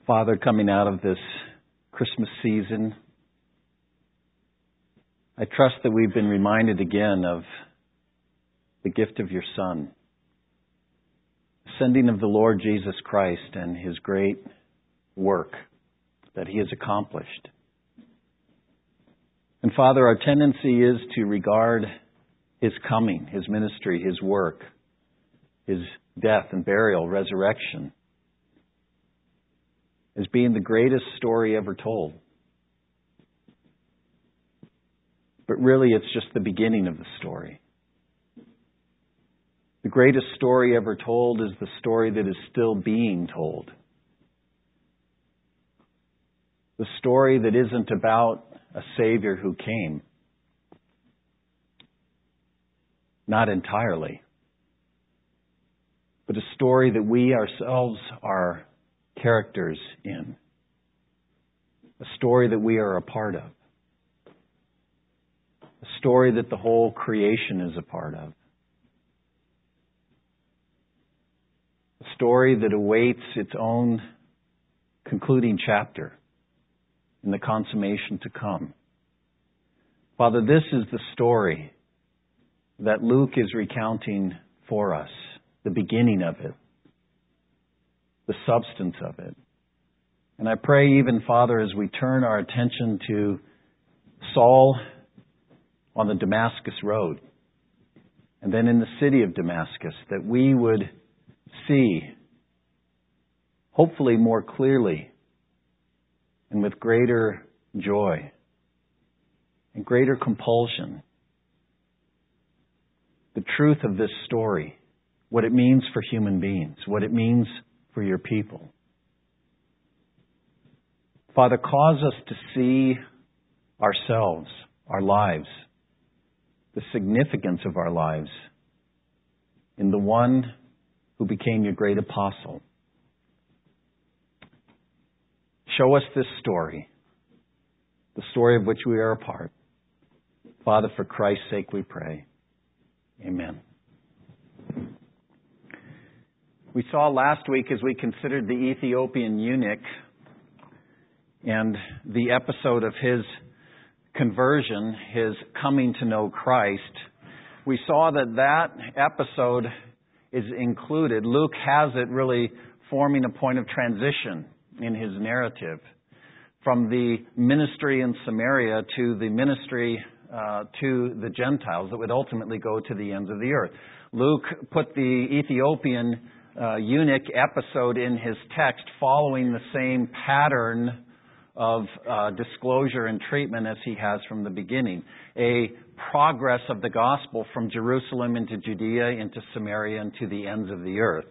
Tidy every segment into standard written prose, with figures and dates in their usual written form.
Father, coming out of this Christmas season, I trust that we've been reminded again of the gift of your Son, the sending of the Lord Jesus Christ and His great work that He has accomplished. And Father, our tendency is to regard His coming, His ministry, His work, His death and burial, resurrection, as being the greatest story ever told. But really, it's just the beginning of the story. The greatest story ever told is the story that is still being told. The story that isn't about a Savior who came. Not entirely. But a story that we ourselves are characters in. A story that we are a part of. A story that the whole creation is a part of. A story that awaits its own concluding chapter in the consummation to come. Father, this is the story that Luke is recounting for us, the beginning of it, the substance of it. And I pray even, Father, as we turn our attention to Saul on the Damascus Road, and then in the city of Damascus, that we would see, hopefully more clearly, and with greater joy and greater compulsion, the truth of this story, what it means for human beings, what it means for your people. Father, cause us to see ourselves, our lives, the significance of our lives in the one who became your great apostle. Show us this story, the story of which we are a part. Father, for Christ's sake we pray. Amen. We saw last week as we considered the Ethiopian eunuch and the episode of his conversion, his coming to know Christ, we saw that episode is included. Luke has it really forming a point of transition in his narrative from the ministry in Samaria to the ministry to the Gentiles that would ultimately go to the ends of the earth. Luke put the Ethiopian eunuch episode in his text following the same pattern of disclosure and treatment as he has from the beginning. A progress of the gospel from Jerusalem into Judea, into Samaria, and to the ends of the earth.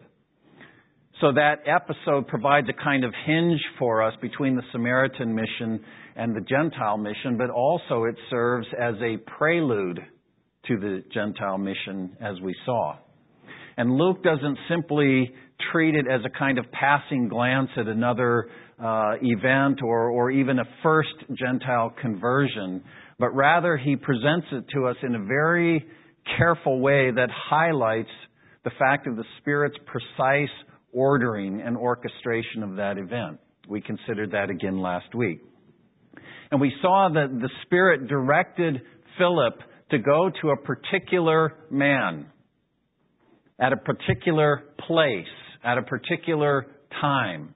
So that episode provides a kind of hinge for us between the Samaritan mission and the Gentile mission, but also it serves as a prelude to the Gentile mission, as we saw. And Luke doesn't simply treat it as a kind of passing glance at another event or even a first Gentile conversion, but rather he presents it to us in a very careful way that highlights the fact of the Spirit's precise ordering and orchestration of that event. We considered that again last week. And we saw that the Spirit directed Philip to go to a particular man at a particular place, at a particular time,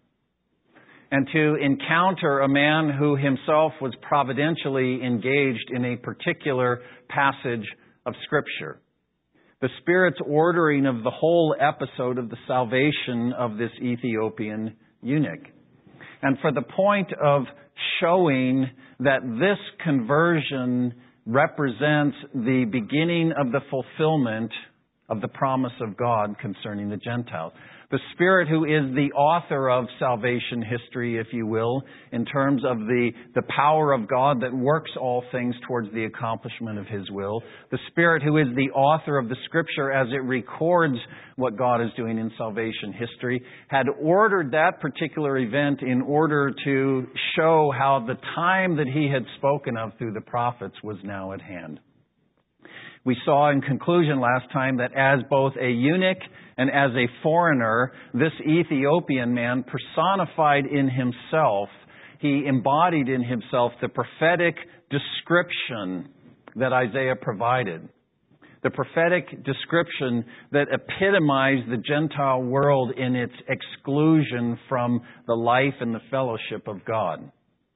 and to encounter a man who himself was providentially engaged in a particular passage of Scripture. The Spirit's ordering of the whole episode of the salvation of this Ethiopian eunuch. And for the point of showing that this conversion represents the beginning of the fulfillment of the promise of God concerning the Gentiles. The Spirit who is the author of salvation history, if you will, in terms of the power of God that works all things towards the accomplishment of His will. The Spirit who is the author of the Scripture as it records what God is doing in salvation history, had ordered that particular event in order to show how the time that He had spoken of through the prophets was now at hand. We saw in conclusion last time that as both a eunuch and as a foreigner, this Ethiopian man personified in himself, he embodied in himself the prophetic description that Isaiah provided. The prophetic description that epitomized the Gentile world in its exclusion from the life and the fellowship of God.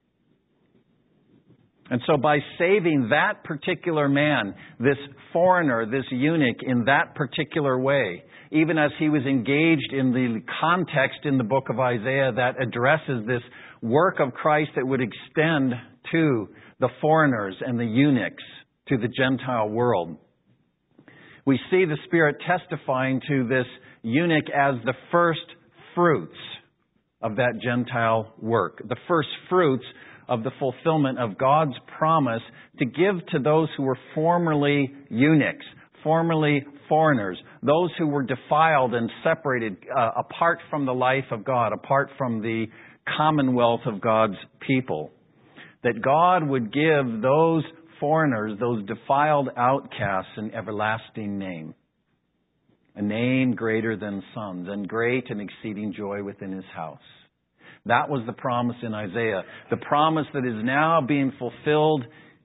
And so by saving that particular man, this foreigner, this eunuch, in that particular way, even as he was engaged in the context in the book of Isaiah that addresses this work of Christ that would extend to the foreigners and the eunuchs, to the Gentile world. We see the Spirit testifying to this eunuch as the first fruits of that Gentile work, the first fruits of the fulfillment of God's promise to give to those who were formerly eunuchs, formerly foreigners, those who were defiled and separated apart from the life of God, apart from the commonwealth of God's people. That God would give those foreigners, those defiled outcasts, an everlasting name. A name greater than sons, and great and exceeding joy within His house. That was the promise in Isaiah. The promise that is now being fulfilled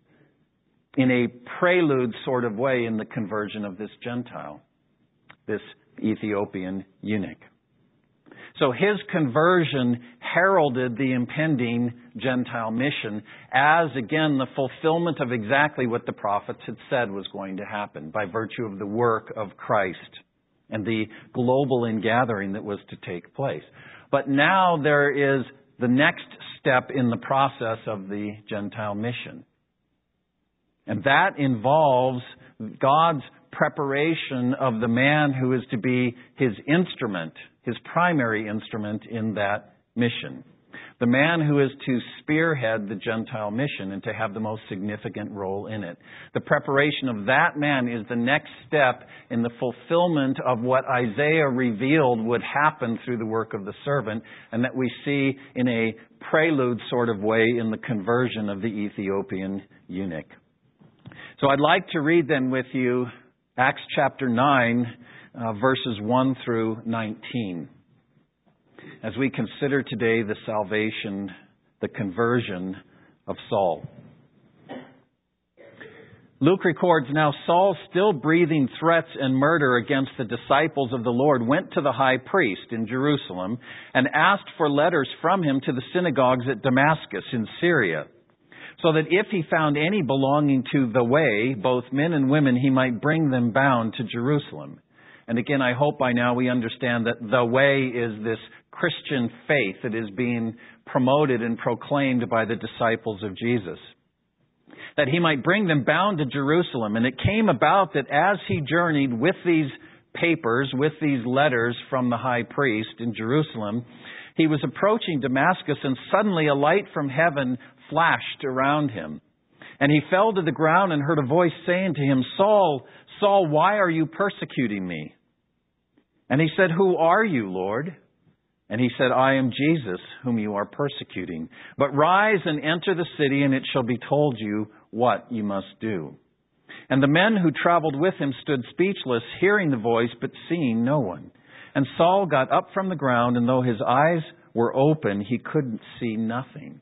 in a prelude sort of way in the conversion of this Gentile, this Ethiopian eunuch. So his conversion heralded the impending Gentile mission as, again, the fulfillment of exactly what the prophets had said was going to happen by virtue of the work of Christ and the global ingathering that was to take place. But now there is the next step in the process of the Gentile mission. And that involves God's preparation of the man who is to be His instrument, His primary instrument in that mission. The man who is to spearhead the Gentile mission and to have the most significant role in it. The preparation of that man is the next step in the fulfillment of what Isaiah revealed would happen through the work of the servant, and that we see in a prelude sort of way in the conversion of the Ethiopian eunuch. So I'd like to read then with you Acts chapter 9, verses 1 through 19. As we consider today the salvation, the conversion of Saul. Luke records, "Now Saul, still breathing threats and murder against the disciples of the Lord, went to the high priest in Jerusalem and asked for letters from him to the synagogues at Damascus in Syria, so that if he found any belonging to the way, both men and women, he might bring them bound to Jerusalem." And again, I hope by now we understand that the way is this Christian faith that is being promoted and proclaimed by the disciples of Jesus. That he might bring them bound to Jerusalem. And it came about that as he journeyed with these papers, with these letters from the high priest in Jerusalem, he was approaching Damascus, and suddenly a light from heaven flashed around him. And he fell to the ground and heard a voice saying to him, "Saul, Saul, why are you persecuting me?" And he said, "Who are you, Lord?" And he said, "I am Jesus, whom you are persecuting. But rise and enter the city, and it shall be told you what you must do." And the men who traveled with him stood speechless, hearing the voice, but seeing no one. And Saul got up from the ground, and though his eyes were open, he could see nothing.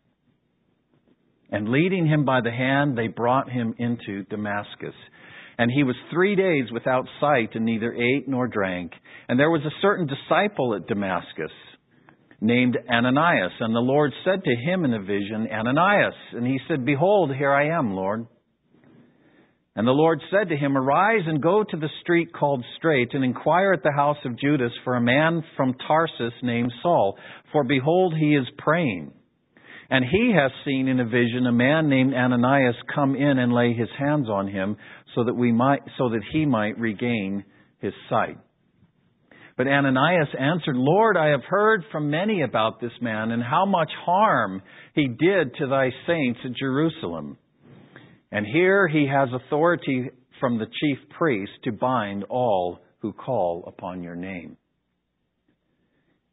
And leading him by the hand, they brought him into Damascus. And he was 3 days without sight, and neither ate nor drank. And there was a certain disciple at Damascus, named Ananias. And the Lord said to him in a vision, "Ananias." And he said, "Behold, here I am, Lord." And the Lord said to him, "Arise and go to the street called Straight, and inquire at the house of Judas for a man from Tarsus named Saul. For behold, he is praying. And he has seen in a vision a man named Ananias come in and lay his hands on him, so that he might regain his sight." But Ananias answered, "Lord, I have heard from many about this man, and how much harm he did to thy saints at Jerusalem. And here he has authority from the chief priest to bind all who call upon your name."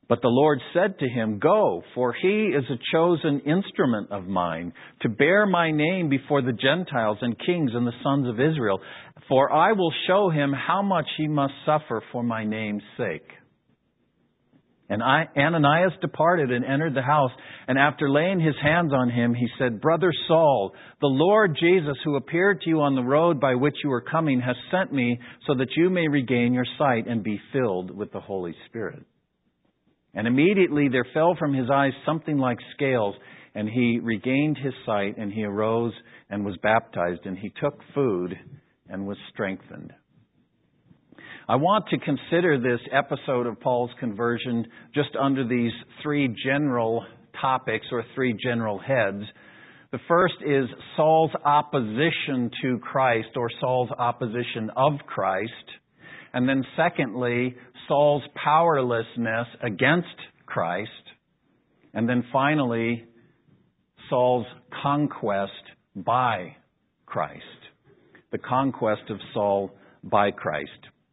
But the Lord said to him, Go, for he is a chosen instrument of mine, to bear my name before the Gentiles and kings and the sons of Israel. For I will show him how much he must suffer for my name's sake. And Ananias departed and entered the house, and after laying his hands on him, he said, Brother Saul, the Lord Jesus, who appeared to you on the road by which you were coming, has sent me so that you may regain your sight and be filled with the Holy Spirit. And immediately there fell from his eyes something like scales, and he regained his sight, and he arose and was baptized, and he took food and was strengthened. I want to consider this episode of Paul's conversion just under these three general topics or three general heads. The first is Saul's opposition to Christ, or Saul's opposition of Christ. And then secondly, Saul's powerlessness against Christ. And then finally, Saul's conquest by Christ. The conquest of Saul by Christ.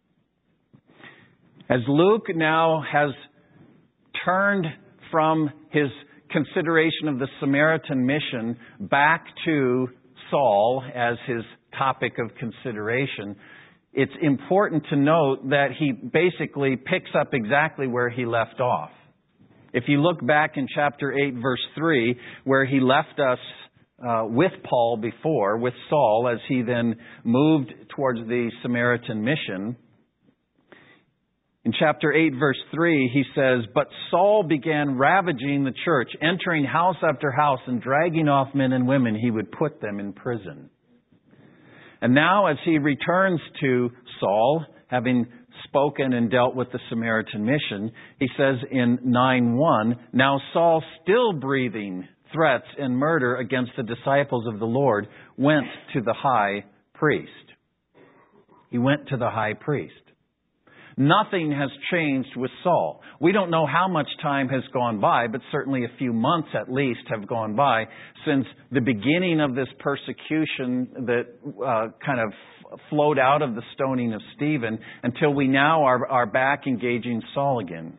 As Luke now has turned from his consideration of the Samaritan mission back to Saul as his topic of consideration, it's important to note that he basically picks up exactly where he left off. If you look back in chapter 8, verse 3, where he left us with Paul before, with Saul, as he then moved towards the Samaritan mission, in chapter 8, verse 3, he says, But Saul began ravaging the church, entering house after house and dragging off men and women. He would put them in prison. And now as he returns to Saul, having spoken and dealt with the Samaritan mission, he says in 9:1, Now Saul, still breathing threats and murder against the disciples of the Lord, went to the high priest. He went to the high priest. Nothing has changed with Saul. We don't know how much time has gone by, but certainly a few months at least have gone by since the beginning of this persecution that kind of flowed out of the stoning of Stephen until we now are back engaging Saul again.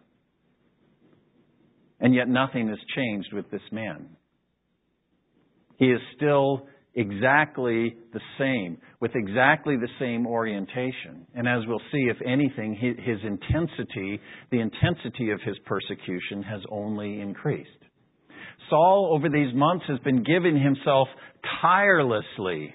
And yet nothing has changed with this man. He is still exactly the same, with exactly the same orientation. And as we'll see, if anything, his intensity, the intensity of his persecution has only increased. Saul, over these months, has been giving himself tirelessly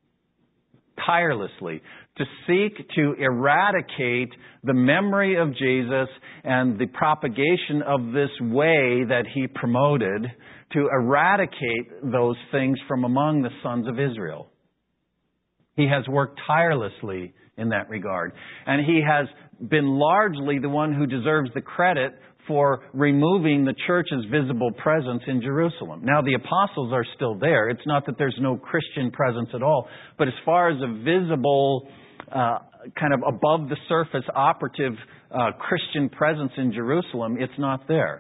to seek to eradicate the memory of Jesus and the propagation of this way that he promoted, to eradicate those things from among the sons of Israel. He has worked tirelessly in that regard. And he has been largely the one who deserves the credit for removing the church's visible presence in Jerusalem. Now, the apostles are still there. It's not that there's no Christian presence at all. But as far as a visible, kind of above the surface operative Christian presence in Jerusalem, it's not there.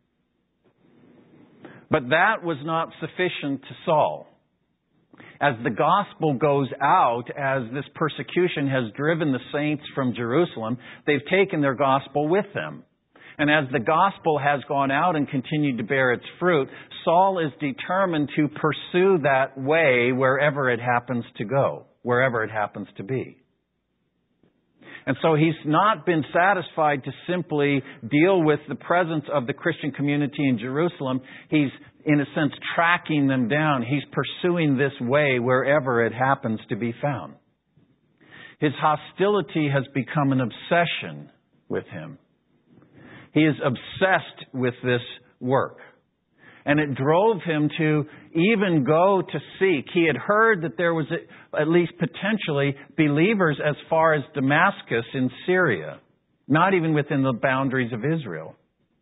But that was not sufficient to Saul. As the gospel goes out, as this persecution has driven the saints from Jerusalem, they've taken their gospel with them. And as the gospel has gone out and continued to bear its fruit, Saul is determined to pursue that way wherever it happens to go, wherever it happens to be. And so he's not been satisfied to simply deal with the presence of the Christian community in Jerusalem. He's, in a sense, tracking them down. He's pursuing this way wherever it happens to be found. His hostility has become an obsession with him. He is obsessed with this work. And it drove him to even go to seek. He had heard that there was at least potentially believers as far as Damascus in Syria, not even within the boundaries of Israel.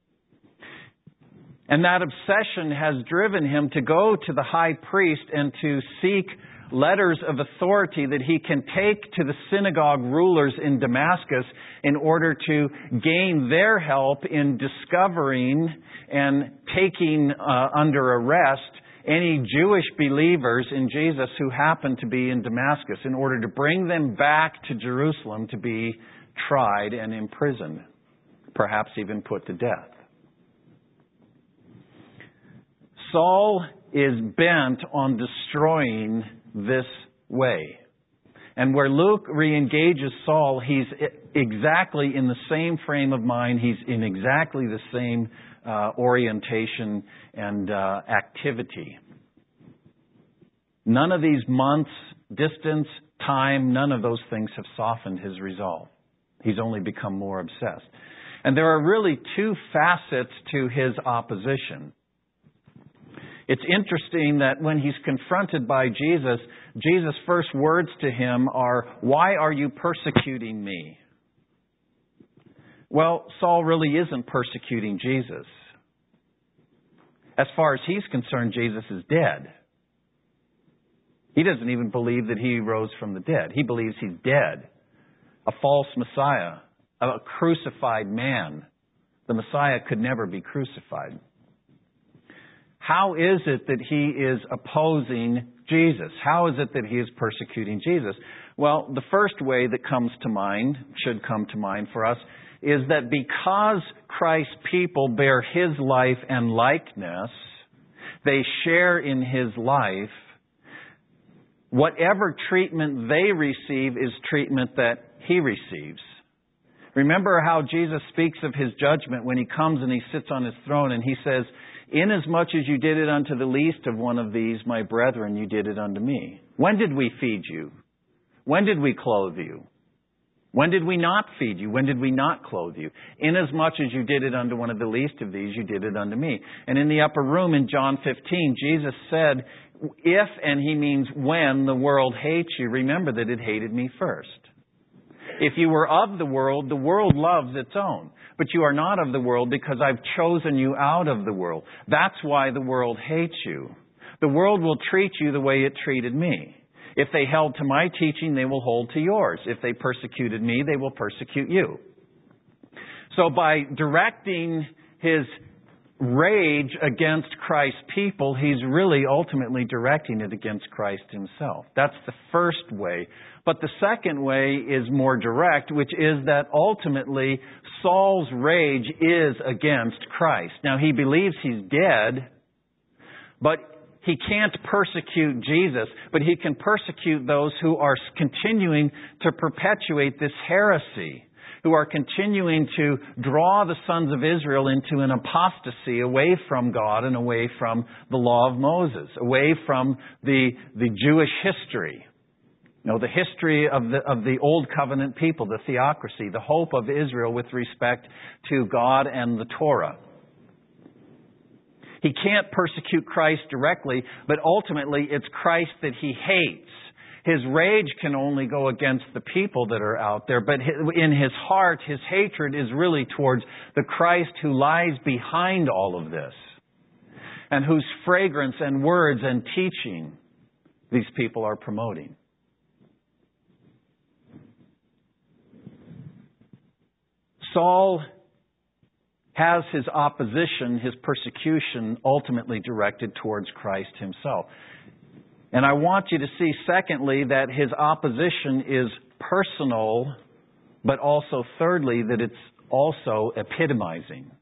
And that obsession has driven him to go to the high priest and to seek letters of authority that he can take to the synagogue rulers in Damascus in order to gain their help in discovering and taking under arrest any Jewish believers in Jesus who happen to be in Damascus, in order to bring them back to Jerusalem to be tried and imprisoned, perhaps even put to death. Saul is bent on destroying this way. And where Luke re-engages Saul, he's exactly in the same frame of mind. He's in exactly the same orientation and activity. None of these months, distance, time, none of those things have softened his resolve. He's only become more obsessed. And there are really two facets to his opposition. It's interesting that when he's confronted by Jesus, Jesus' first words to him are, "Why are you persecuting me?" Well, Saul really isn't persecuting Jesus. As far as he's concerned, Jesus is dead. He doesn't even believe that he rose from the dead. He believes he's dead. A false Messiah, a crucified man. The Messiah could never be crucified. How is it that he is opposing Jesus? How is it that he is persecuting Jesus? Well, the first way that should come to mind for us, is that because Christ's people bear his life and likeness, they share in his life, whatever treatment they receive is treatment that he receives. Remember how Jesus speaks of his judgment when he comes and he sits on his throne and he says, "Inasmuch as you did it unto the least of one of these, my brethren, you did it unto me." When did we feed you? When did we clothe you? When did we not feed you? When did we not clothe you? Inasmuch as you did it unto one of the least of these, you did it unto me. And in the upper room in John 15, Jesus said, if, and he means when, the world hates you, remember that it hated me first. If you were of the world loves its own. But you are not of the world because I've chosen you out of the world. That's why the world hates you. The world will treat you the way it treated me. If they held to my teaching, they will hold to yours. If they persecuted me, they will persecute you. So by directing his rage against Christ's people, he's really ultimately directing it against Christ himself. That's the first way. But the second way is more direct, which is that ultimately Saul's rage is against Christ. Now he believes he's dead, but he can't persecute Jesus, but he can persecute those who are continuing to perpetuate this heresy, who are continuing to draw the sons of Israel into an apostasy away from God and away from the law of Moses, away from the Jewish history. You know, the history of the Old Covenant people, the theocracy, the hope of Israel with respect to God and the Torah. He can't persecute Christ directly, but ultimately it's Christ that he hates. His rage can only go against the people that are out there, but in his heart, his hatred is really towards the Christ who lies behind all of this, and whose fragrance and words and teaching these people are promoting. Saul has his opposition, his persecution, ultimately directed towards Christ himself. And I want you to see, secondly, that his opposition is personal, but also, thirdly, that it's also epitomizing.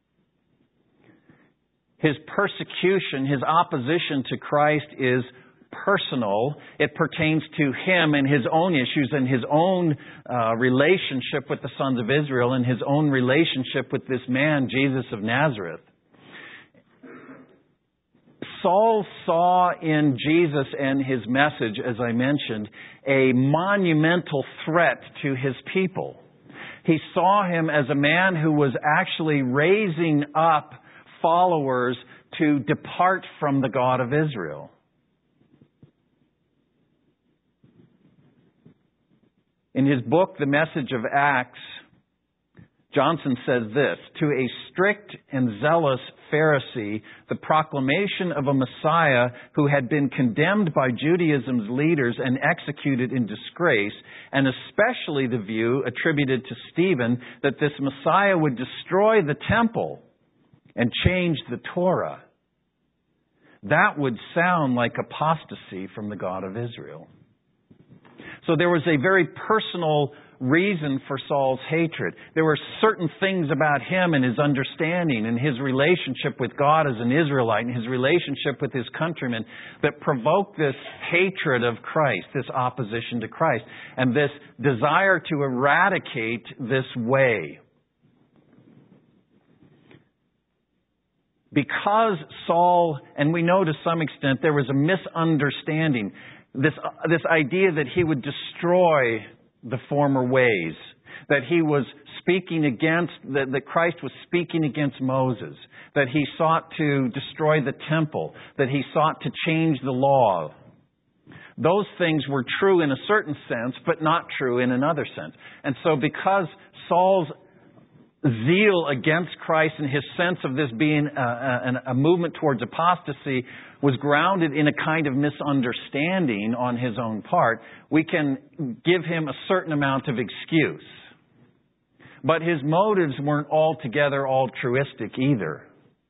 His persecution, his opposition to Christ is personal. It pertains to him and his own issues and his own relationship with the sons of Israel and his own relationship with this man, Jesus of Nazareth. Saul saw in Jesus and his message, as I mentioned, a monumental threat to his people. He saw him as a man who was actually raising up followers to depart from the God of Israel. In his book, The Message of Acts, Johnson says this, "To a strict and zealous Pharisee, the proclamation of a Messiah who had been condemned by Judaism's leaders and executed in disgrace, and especially the view attributed to Stephen that this Messiah would destroy the temple and change the Torah, that would sound like apostasy from the God of Israel." So there was a very personal reason for Saul's hatred. There were certain things about him and his understanding and his relationship with God as an Israelite and his relationship with his countrymen that provoked this hatred of Christ, this opposition to Christ, and this desire to eradicate this way. Because Saul, and we know to some extent there was a misunderstanding, this idea that he would destroy the former ways, that he was speaking against, that Christ was speaking against Moses, that he sought to destroy the temple, that he sought to change the law. Those things were true in a certain sense, but not true in another sense. And so because Saul's zeal against Christ and his sense of this being a movement towards apostasy was grounded in a kind of misunderstanding on his own part, we can give him a certain amount of excuse. But his motives weren't altogether altruistic either.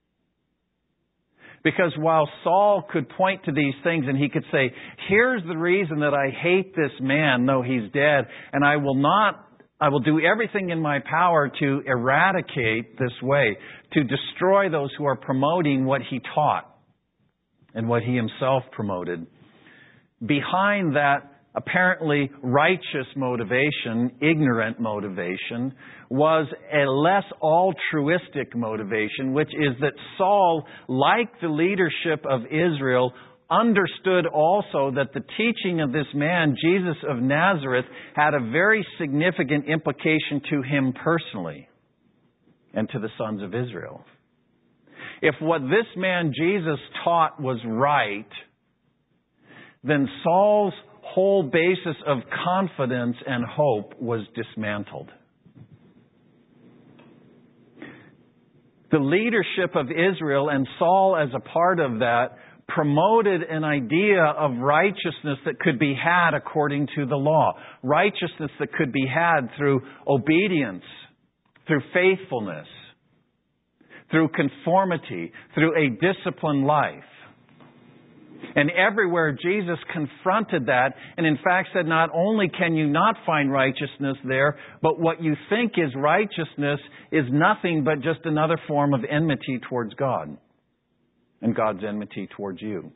Because while Saul could point to these things and he could say, here's the reason that I hate this man, though he's dead, and I will do everything in my power to eradicate this way, to destroy those who are promoting what he taught and what he himself promoted. Behind that apparently righteous motivation, ignorant motivation, was a less altruistic motivation, which is that Saul, like the leadership of Israel, understood also that the teaching of this man, Jesus of Nazareth, had a very significant implication to him personally and to the sons of Israel. If what this man Jesus taught was right, then Saul's whole basis of confidence and hope was dismantled. The leadership of Israel and Saul as a part of that promoted an idea of righteousness that could be had according to the law. Righteousness that could be had through obedience, through faithfulness, through conformity, through a disciplined life. And everywhere Jesus confronted that and in fact said, not only can you not find righteousness there, but what you think is righteousness is nothing but just another form of enmity towards God and God's enmity towards you.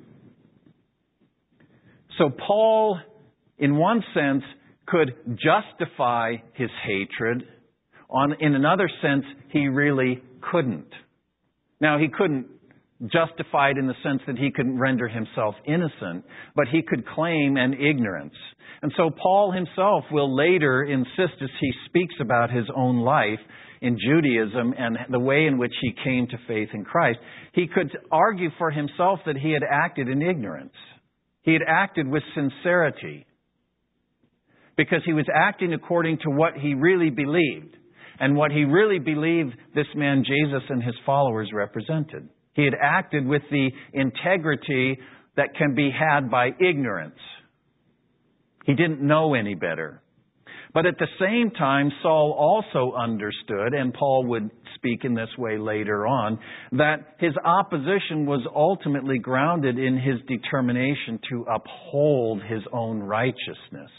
So Paul, in one sense, could justify his hatred. In another sense, he really couldn't. Now, he couldn't justify it in the sense that he couldn't render himself innocent, but he could claim an ignorance. And so Paul himself will later insist, as he speaks about his own life in Judaism and the way in which he came to faith in Christ, he could argue for himself that he had acted in ignorance. He had acted with sincerity because he was acting according to what he really believed. And what he really believed this man Jesus and his followers represented. He had acted with the integrity that can be had by ignorance. He didn't know any better. But at the same time, Saul also understood, and Paul would speak in this way later on, that his opposition was ultimately grounded in his determination to uphold his own righteousness.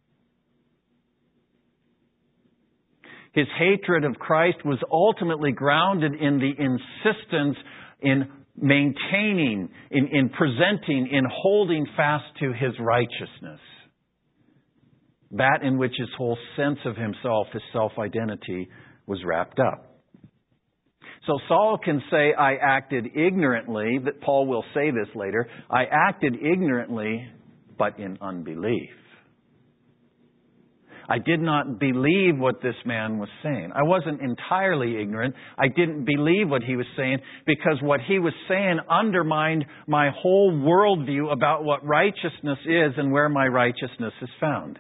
His hatred of Christ was ultimately grounded in the insistence in maintaining, in presenting, in holding fast to his righteousness. That in which his whole sense of himself, his self-identity, was wrapped up. So Saul can say, I acted ignorantly, that Paul will say this later, I acted ignorantly, but in unbelief. I did not believe what this man was saying. I wasn't entirely ignorant. I didn't believe what he was saying because what he was saying undermined my whole worldview about what righteousness is and where my righteousness is found.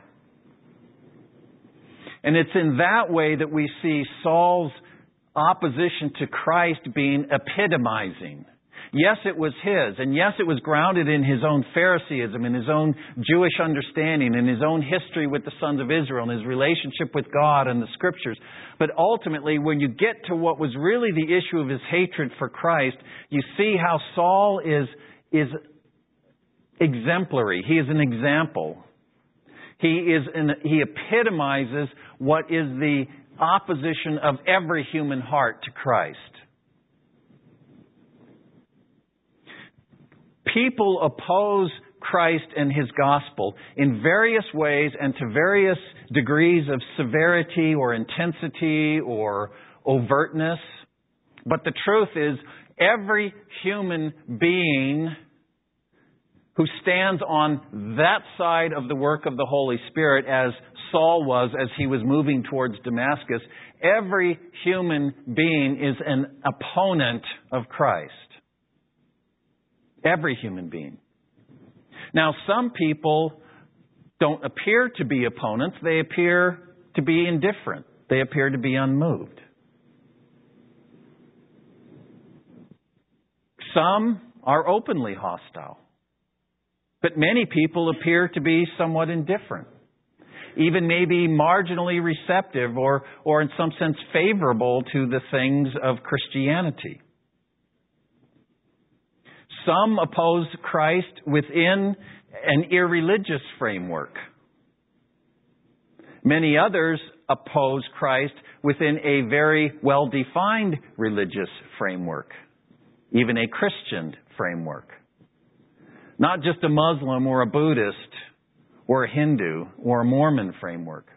And it's in that way that we see Saul's opposition to Christ being epitomizing. Yes, it was his, and yes, it was grounded in his own Phariseeism, in his own Jewish understanding, in his own history with the sons of Israel, and his relationship with God and the Scriptures. But ultimately, when you get to what was really the issue of his hatred for Christ, you see how Saul is exemplary. He is an example. He epitomizes what is the opposition of every human heart to Christ. People oppose Christ and His gospel in various ways and to various degrees of severity or intensity or overtness. But the truth is, every human being who stands on that side of the work of the Holy Spirit, as Saul was as he was moving towards Damascus, every human being is an opponent of Christ. Every human being. Now, some people don't appear to be opponents. They appear to be indifferent. They appear to be unmoved. Some are openly hostile. But many people appear to be somewhat indifferent, even maybe marginally receptive or in some sense favorable to the things of Christianity. Some oppose Christ within an irreligious framework. Many others oppose Christ within a very well-defined religious framework, even a Christian framework. Not just a Muslim or a Buddhist or a Hindu or a Mormon framework.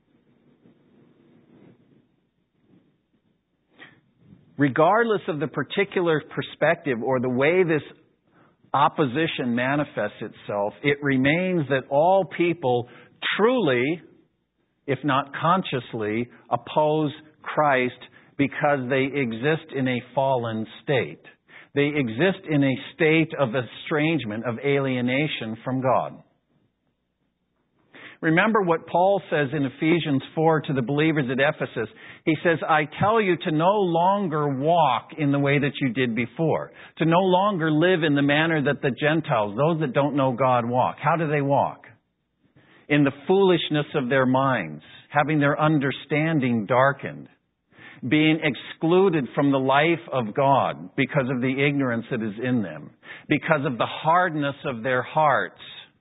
Regardless of the particular perspective or the way this opposition manifests itself, it remains that all people truly, if not consciously, oppose Christ because they exist in a fallen state. They exist in a state of estrangement, of alienation from God. Remember what Paul says in Ephesians 4 to the believers at Ephesus. He says, I tell you to no longer walk in the way that you did before. To no longer live in the manner that the Gentiles, those that don't know God, walk. How do they walk? In the foolishness of their minds, having their understanding darkened, being excluded from the life of God because of the ignorance that is in them, because of the hardness of their hearts.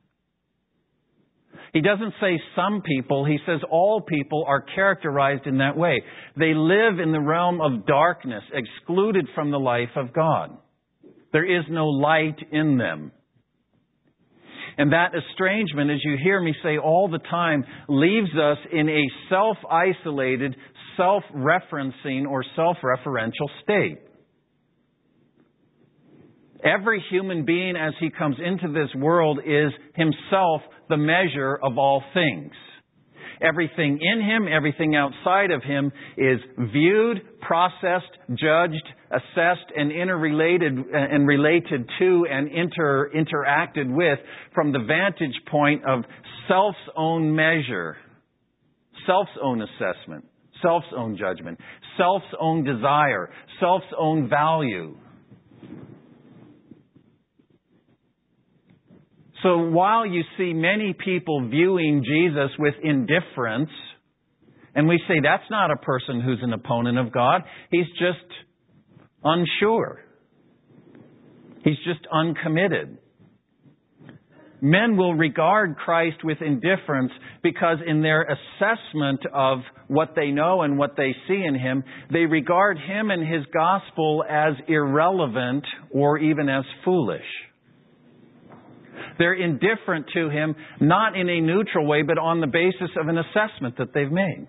He doesn't say some people, he says all people are characterized in that way. They live in the realm of darkness, excluded from the life of God. There is no light in them. And that estrangement, as you hear me say all the time, leaves us in a self-isolated, self-referencing or self-referential state. Every human being as he comes into this world is himself the measure of all things. Everything in him, everything outside of him is viewed, processed, judged, assessed, and interrelated and related to and interacted with from the vantage point of self's own measure, self's own assessment, self's own judgment, self's own desire, self's own value. So while you see many people viewing Jesus with indifference, and we say that's not a person who's an opponent of God, he's just unsure. He's just uncommitted. Men will regard Christ with indifference because in their assessment of what they know and what they see in Him, they regard Him and His gospel as irrelevant or even as foolish. They're indifferent to Him, not in a neutral way, but on the basis of an assessment that they've made.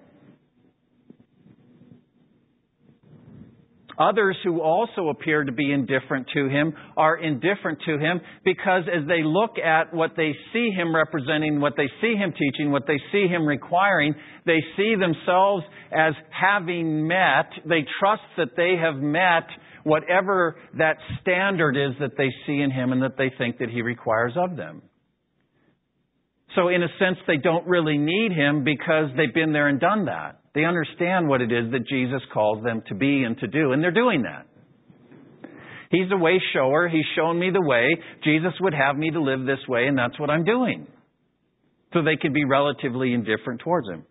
Others who also appear to be indifferent to Him are indifferent to Him because as they look at what they see Him representing, what they see Him teaching, what they see Him requiring, they see themselves as having met, they trust that they have met whatever that standard is that they see in Him and that they think that He requires of them. So in a sense, they don't really need Him because they've been there and done that. They understand what it is that Jesus calls them to be and to do, and they're doing that. He's a way shower. He's shown me the way. Jesus would have me to live this way, and that's what I'm doing. So they can be relatively indifferent towards Him.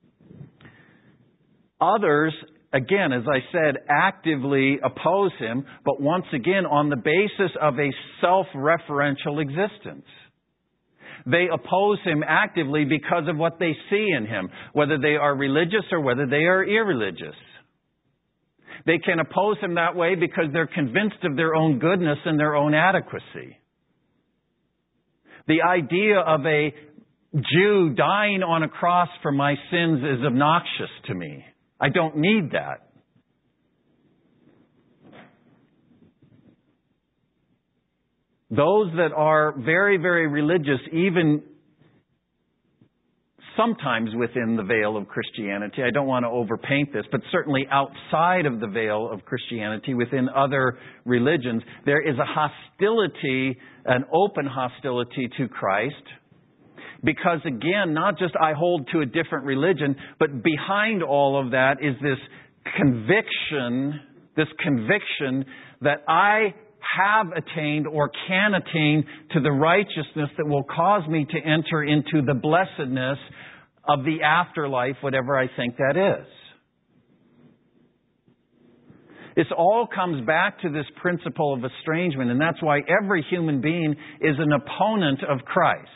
Others, again, as I said, actively oppose Him, but once again on the basis of a self-referential existence. They oppose Him actively because of what they see in Him, whether they are religious or whether they are irreligious. They can oppose Him that way because they're convinced of their own goodness and their own adequacy. The idea of a Jew dying on a cross for my sins is obnoxious to me. I don't need that. Those that are very, very religious, even sometimes within the veil of Christianity, I don't want to overpaint this, but certainly outside of the veil of Christianity, within other religions, there is a hostility, an open hostility to Christ. Because again, not just I hold to a different religion, but behind all of that is this conviction that I have attained or can attain to the righteousness that will cause me to enter into the blessedness of the afterlife, whatever I think that is. This all comes back to this principle of estrangement, and that's why every human being is an opponent of Christ.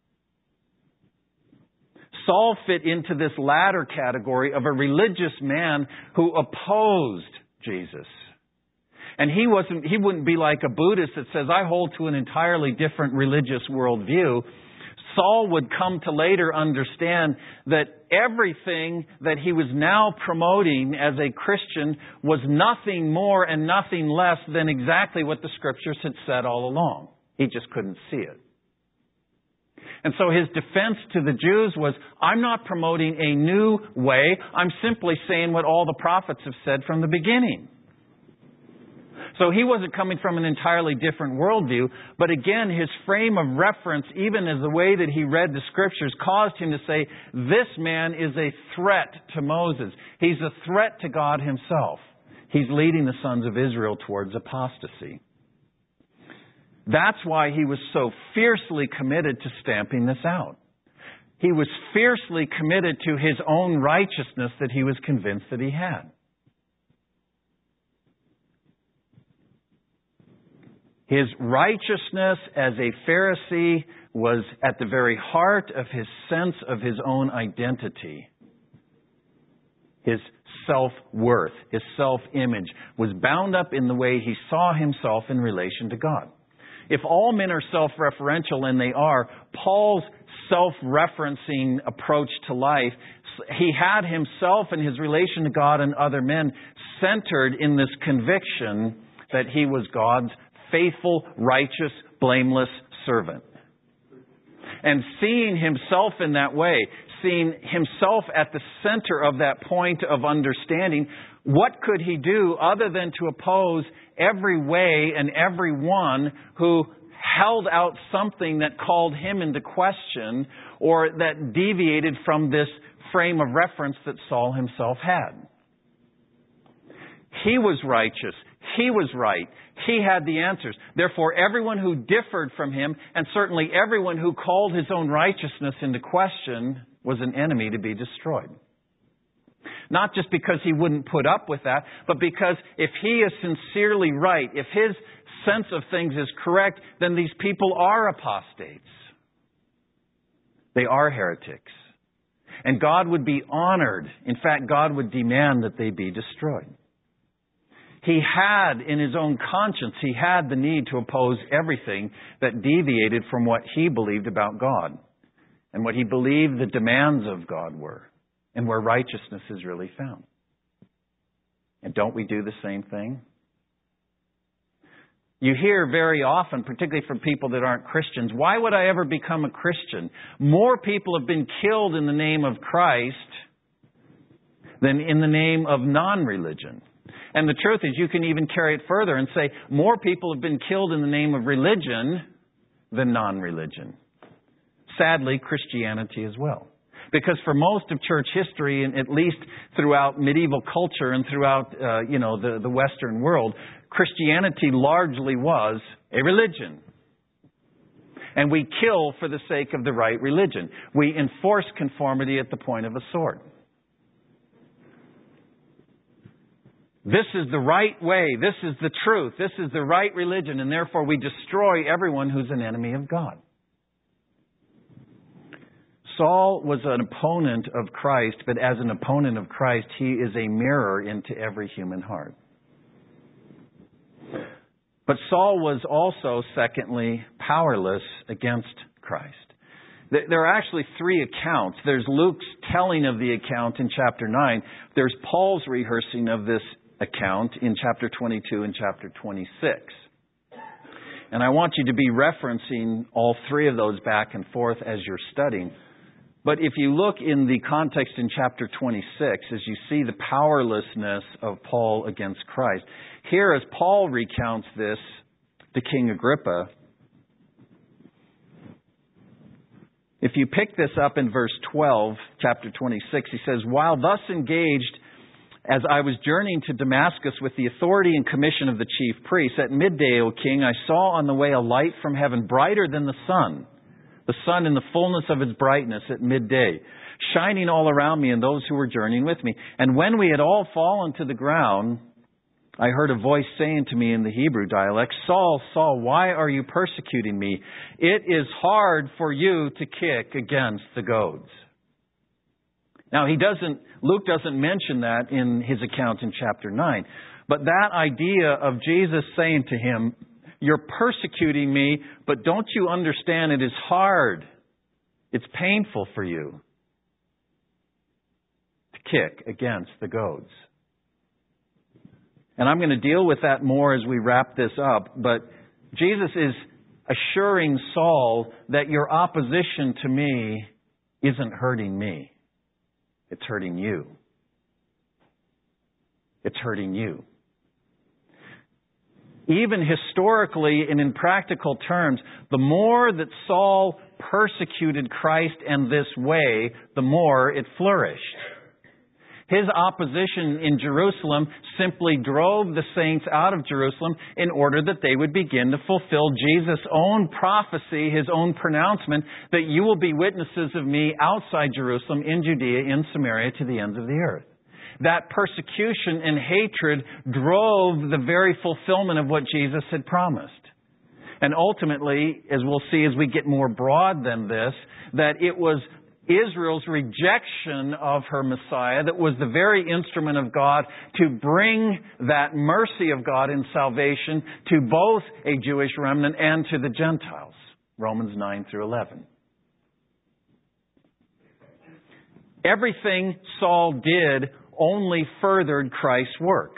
Saul fit into this latter category of a religious man who opposed Jesus. And he wouldn't be like a Buddhist that says, I hold to an entirely different religious worldview. Saul would come to later understand that everything that he was now promoting as a Christian was nothing more and nothing less than exactly what the Scriptures had said all along. He just couldn't see it. And so his defense to the Jews was, I'm not promoting a new way. I'm simply saying what all the prophets have said from the beginning. So he wasn't coming from an entirely different worldview, but again, his frame of reference, even as the way that he read the Scriptures, caused him to say, this man is a threat to Moses. He's a threat to God Himself. He's leading the sons of Israel towards apostasy. That's why he was so fiercely committed to stamping this out. He was fiercely committed to his own righteousness that he was convinced that he had. His righteousness as a Pharisee was at the very heart of his sense of his own identity. His self-worth, his self-image was bound up in the way he saw himself in relation to God. If all men are self-referential, and they are, Paul's self-referencing approach to life, he had himself and his relation to God and other men centered in this conviction that he was God's faithful, righteous, blameless servant. And seeing himself in that way, seeing himself at the center of that point of understanding, what could he do other than to oppose every way and every one who held out something that called him into question or that deviated from this frame of reference that Saul himself had? He was righteous. He was right. He had the answers. Therefore, everyone who differed from him, and certainly everyone who called his own righteousness into question, was an enemy to be destroyed. Not just because he wouldn't put up with that, but because if he is sincerely right, if his sense of things is correct, then these people are apostates. They are heretics. And God would be honored. In fact, God would demand that they be destroyed. He had, in his own conscience, he had the need to oppose everything that deviated from what he believed about God and what he believed the demands of God were and where righteousness is really found. And don't we do the same thing? You hear very often, particularly from people that aren't Christians, why would I ever become a Christian? More people have been killed in the name of Christ than in the name of non-religion. And the truth is, you can even carry it further and say, more people have been killed in the name of religion than non-religion. Sadly, Christianity as well. Because for most of church history, and at least throughout medieval culture and throughout the Western world, Christianity largely was a religion. And we kill for the sake of the right religion. We enforce conformity at the point of a sword. This is the right way. This is the truth. This is the right religion. And therefore we destroy everyone who's an enemy of God. Saul was an opponent of Christ, but as an opponent of Christ, he is a mirror into every human heart. But Saul was also, secondly, powerless against Christ. There are actually three accounts. There's Luke's telling of the account in chapter 9. There's Paul's rehearsing of this account in chapter 22 and chapter 26. And I want you to be referencing all three of those back and forth as you're studying. But if you look in the context in chapter 26, as you see the powerlessness of Paul against Christ, here as Paul recounts this to King Agrippa, if you pick this up in verse 12, chapter 26, he says, "While thus engaged, as I was journeying to Damascus with the authority and commission of the chief priests, at midday, O king, I saw on the way a light from heaven, brighter than the sun in the fullness of its brightness at midday, shining all around me and those who were journeying with me. And when we had all fallen to the ground, I heard a voice saying to me in the Hebrew dialect, 'Saul, Saul, why are you persecuting me? It is hard for you to kick against the goads.'" Now, Luke doesn't mention that in his account in chapter 9. But that idea of Jesus saying to him, "You're persecuting me, but don't you understand it is hard? It's painful for you to kick against the goads." And I'm going to deal with that more as we wrap this up. But Jesus is assuring Saul that your opposition to me isn't hurting me. It's hurting you. It's hurting you. Even historically and in practical terms, the more that Saul persecuted Christ in this way, the more it flourished. His opposition in Jerusalem simply drove the saints out of Jerusalem in order that they would begin to fulfill Jesus' own prophecy, His own pronouncement, that you will be witnesses of me outside Jerusalem, in Judea, in Samaria, to the ends of the earth. That persecution and hatred drove the very fulfillment of what Jesus had promised. And ultimately, as we'll see as we get more broad than this, that it was Israel's rejection of her Messiah that was the very instrument of God to bring that mercy of God in salvation to both a Jewish remnant and to the Gentiles. Romans 9 through 11. Everything Saul did only furthered Christ's work.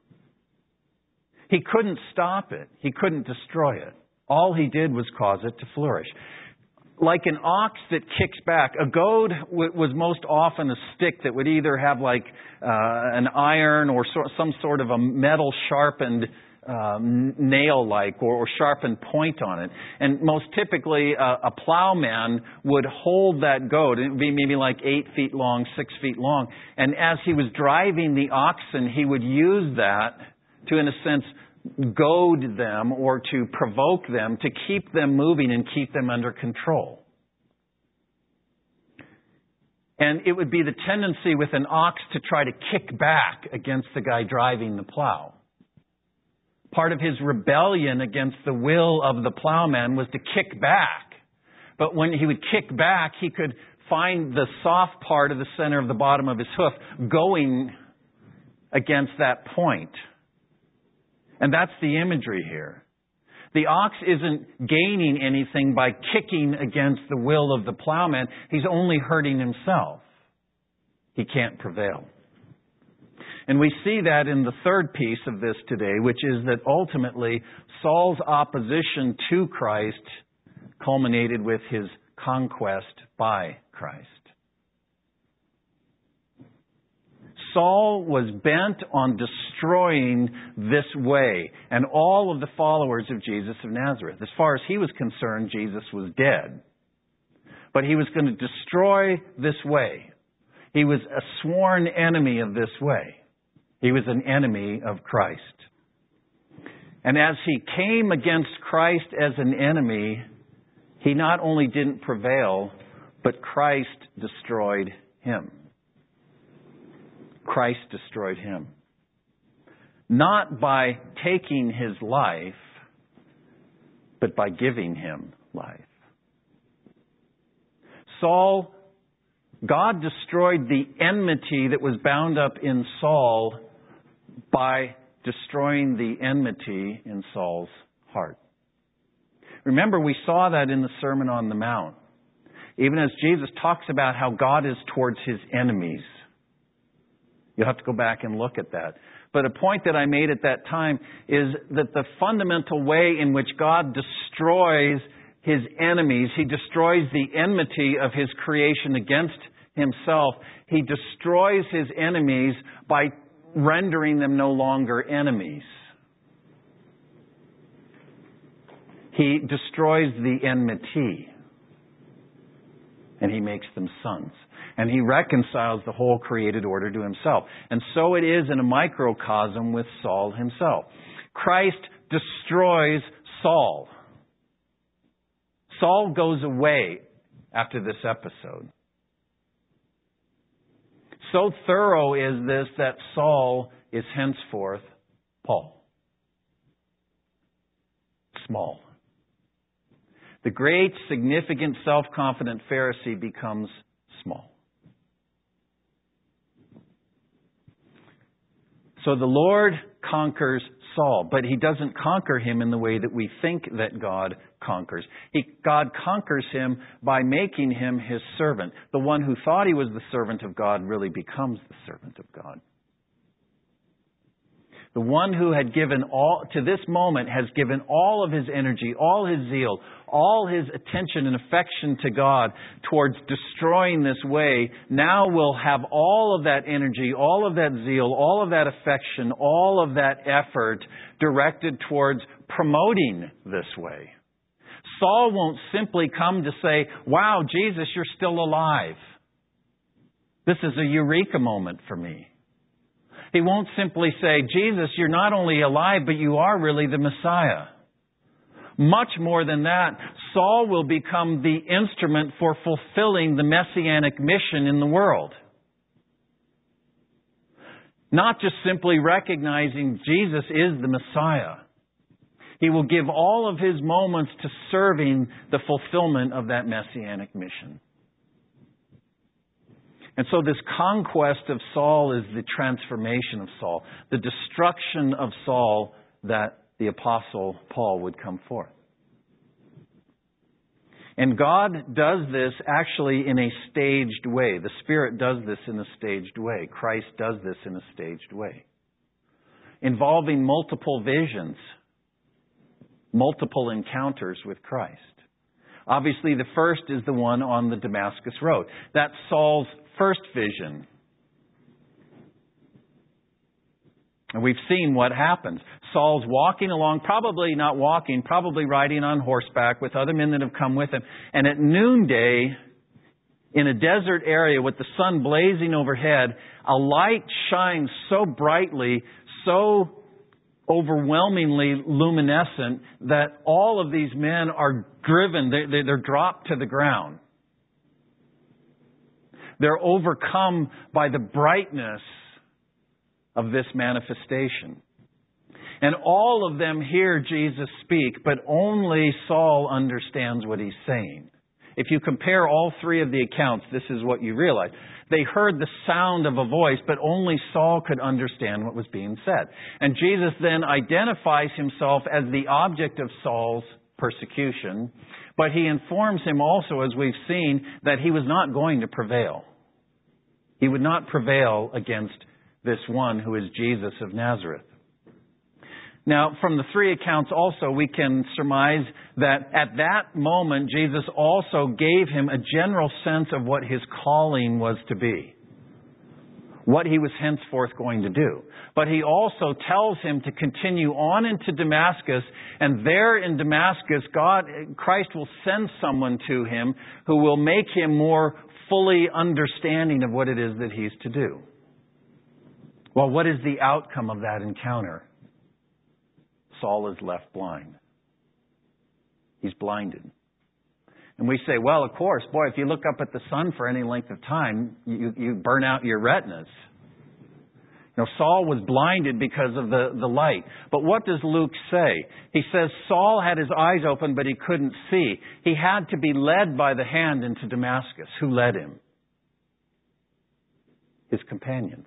He couldn't stop it. He couldn't destroy it. All he did was cause it to flourish. Like an ox that kicks back, a goad was most often a stick that would either have like an iron or some sort of a metal sharpened nail-like or sharpened point on it. And most typically a plowman would hold that goad. It would be maybe like 8 feet long, 6 feet long. And as he was driving the oxen, he would use that to, in a sense, goad them or to provoke them, to keep them moving and keep them under control. And it would be the tendency with an ox to try to kick back against the guy driving the plow. Part of his rebellion against the will of the plowman was to kick back. But when he would kick back, he could find the soft part of the center of the bottom of his hoof going against that point. And that's the imagery here. The ox isn't gaining anything by kicking against the will of the plowman. He's only hurting himself. He can't prevail. And we see that in the third piece of this today, which is that ultimately Saul's opposition to Christ culminated with his conquest by Christ. Saul was bent on destroying this way and all of the followers of Jesus of Nazareth. As far as he was concerned, Jesus was dead. But he was going to destroy this way. He was a sworn enemy of this way. He was an enemy of Christ. And as he came against Christ as an enemy, he not only didn't prevail, but Christ destroyed him. Christ destroyed him. Not by taking his life, but by giving him life. Saul God destroyed the enmity that was bound up in Saul by destroying the enmity in Saul's heart. Remember, we saw that in the Sermon on the Mount. Even as Jesus talks about how God is towards His enemies. You'll have to go back and look at that. But a point that I made at that time is that the fundamental way in which God destroys His enemies, He destroys the enmity of His creation against Himself. He destroys His enemies by rendering them no longer enemies. He destroys the enmity. And He makes them sons. And He reconciles the whole created order to Himself. And so it is in a microcosm with Saul himself. Christ destroys Saul. Saul goes away after this episode. So thorough is this that Saul is henceforth Paul. Small. The great, significant, self-confident Pharisee becomes small. So the Lord conquers Saul, but He doesn't conquer him in the way that we think that God conquers. God conquers him by making him His servant. The one who thought he was the servant of God really becomes the servant of God. The one who had given all, to this moment, has given all of his energy, all his zeal, all his attention and affection to God towards destroying this way, now will have all of that energy, all of that zeal, all of that affection, all of that effort directed towards promoting this way. Saul won't simply come to say, "Wow, Jesus, you're still alive. This is a eureka moment for me." He won't simply say, "Jesus, you're not only alive, but you are really the Messiah." Much more than that, Saul will become the instrument for fulfilling the messianic mission in the world. Not just simply recognizing Jesus is the Messiah. He will give all of his moments to serving the fulfillment of that messianic mission. And so this conquest of Saul is the transformation of Saul, the destruction of Saul that the Apostle Paul would come forth. And God does this actually in a staged way. The Spirit does this in a staged way. Christ does this in a staged way. Involving multiple visions, multiple encounters with Christ. Obviously, the first is the one on the Damascus Road. That's Saul's first vision. And we've seen what happens. Saul's walking along, probably not walking, probably riding on horseback with other men that have come with him. And at noonday, in a desert area with the sun blazing overhead, a light shines so brightly, so overwhelmingly luminescent, that all of these men are driven, they're dropped to the ground. They're overcome by the brightness of this manifestation. And all of them hear Jesus speak, but only Saul understands what he's saying. If you compare all three of the accounts, this is what you realize. They heard the sound of a voice, but only Saul could understand what was being said. And Jesus then identifies himself as the object of Saul's persecution, but he informs him also, as we've seen, that he was not going to prevail. He would not prevail against this one who is Jesus of Nazareth. Now, from the three accounts also, we can surmise that at that moment, Jesus also gave him a general sense of what his calling was to be, what he was henceforth going to do. But he also tells him to continue on into Damascus, and there in Damascus, Christ will send someone to him who will make him more fully understanding of what it is that he's to do. Well, what is the outcome of that encounter? Saul is left blind. He's blinded. And we say, well, of course, boy, if you look up at the sun for any length of time, you burn out your retinas. Now, Saul was blinded because of the light. But what does Luke say? He says Saul had his eyes open, but he couldn't see. He had to be led by the hand into Damascus. Who led him? his companions.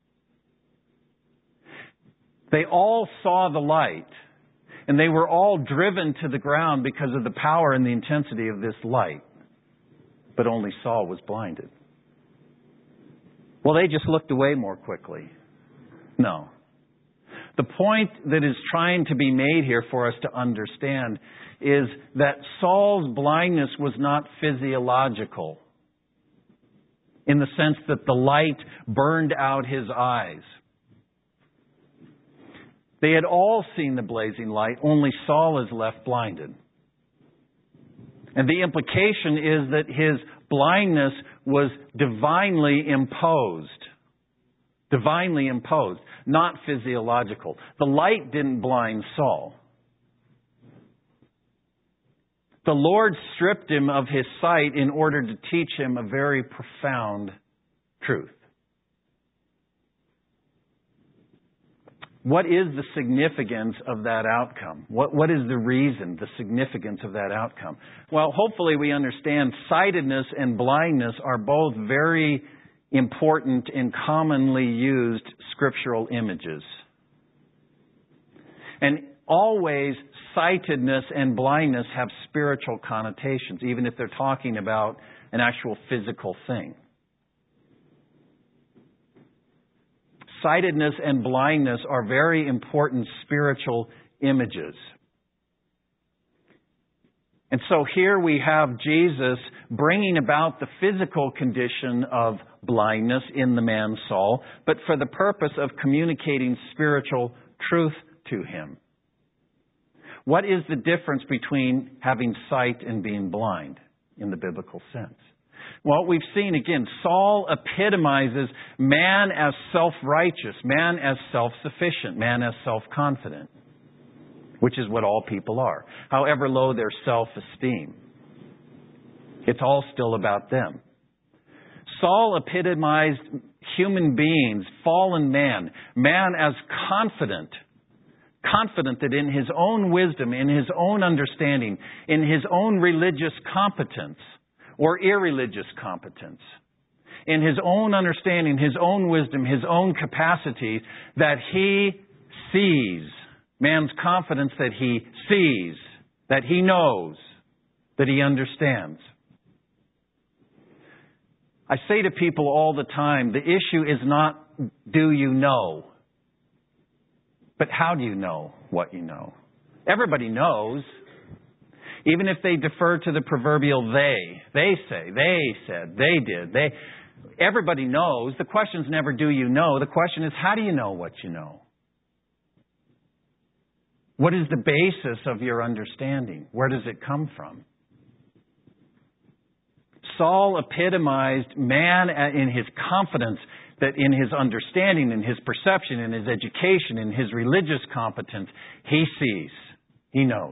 They all saw the light, and they were all driven to the ground because of the power and the intensity of this light. But only Saul was blinded. Well, they just looked away more quickly. No. The point that is trying to be made here for us to understand is that Saul's blindness was not physiological, in the sense that the light burned out his eyes. They had all seen the blazing light, only Saul is left blinded. And the implication is that his blindness was divinely imposed. Divinely imposed, not physiological. The light didn't blind Saul. The Lord stripped him of his sight in order to teach him a very profound truth. What is the significance of that outcome? What is the reason, the significance of that outcome? Well, hopefully we understand sightedness and blindness are both very important and commonly used scriptural images. And always, sightedness and blindness have spiritual connotations, even if they're talking about an actual physical thing. Sightedness and blindness are very important spiritual images. And so here we have Jesus bringing about the physical condition of blindness in the man Saul, but for the purpose of communicating spiritual truth to him. What is the difference between having sight and being blind in the biblical sense? Well, we've seen again, Saul epitomizes man as self-righteous, man as self-sufficient, man as self-confident, which is what all people are, however low their self-esteem. It's all still about them. Saul epitomized human beings, fallen man, man as confident that in his own wisdom, in his own understanding, in his own religious competence, or irreligious competence, in his own understanding, his own wisdom, his own capacity, that he sees. Man's confidence that he sees, that he knows, that he understands. I say to people all the time, the issue is not, do you know? But how do you know what you know? Everybody knows. Even if they defer to the proverbial they say, they said, they did, everybody knows. The question's never do you know. The question is how do you know what you know? What is the basis of your understanding? Where does it come from? Saul epitomized man in his confidence that in his understanding, in his perception, in his education, in his religious competence, he sees, he knows.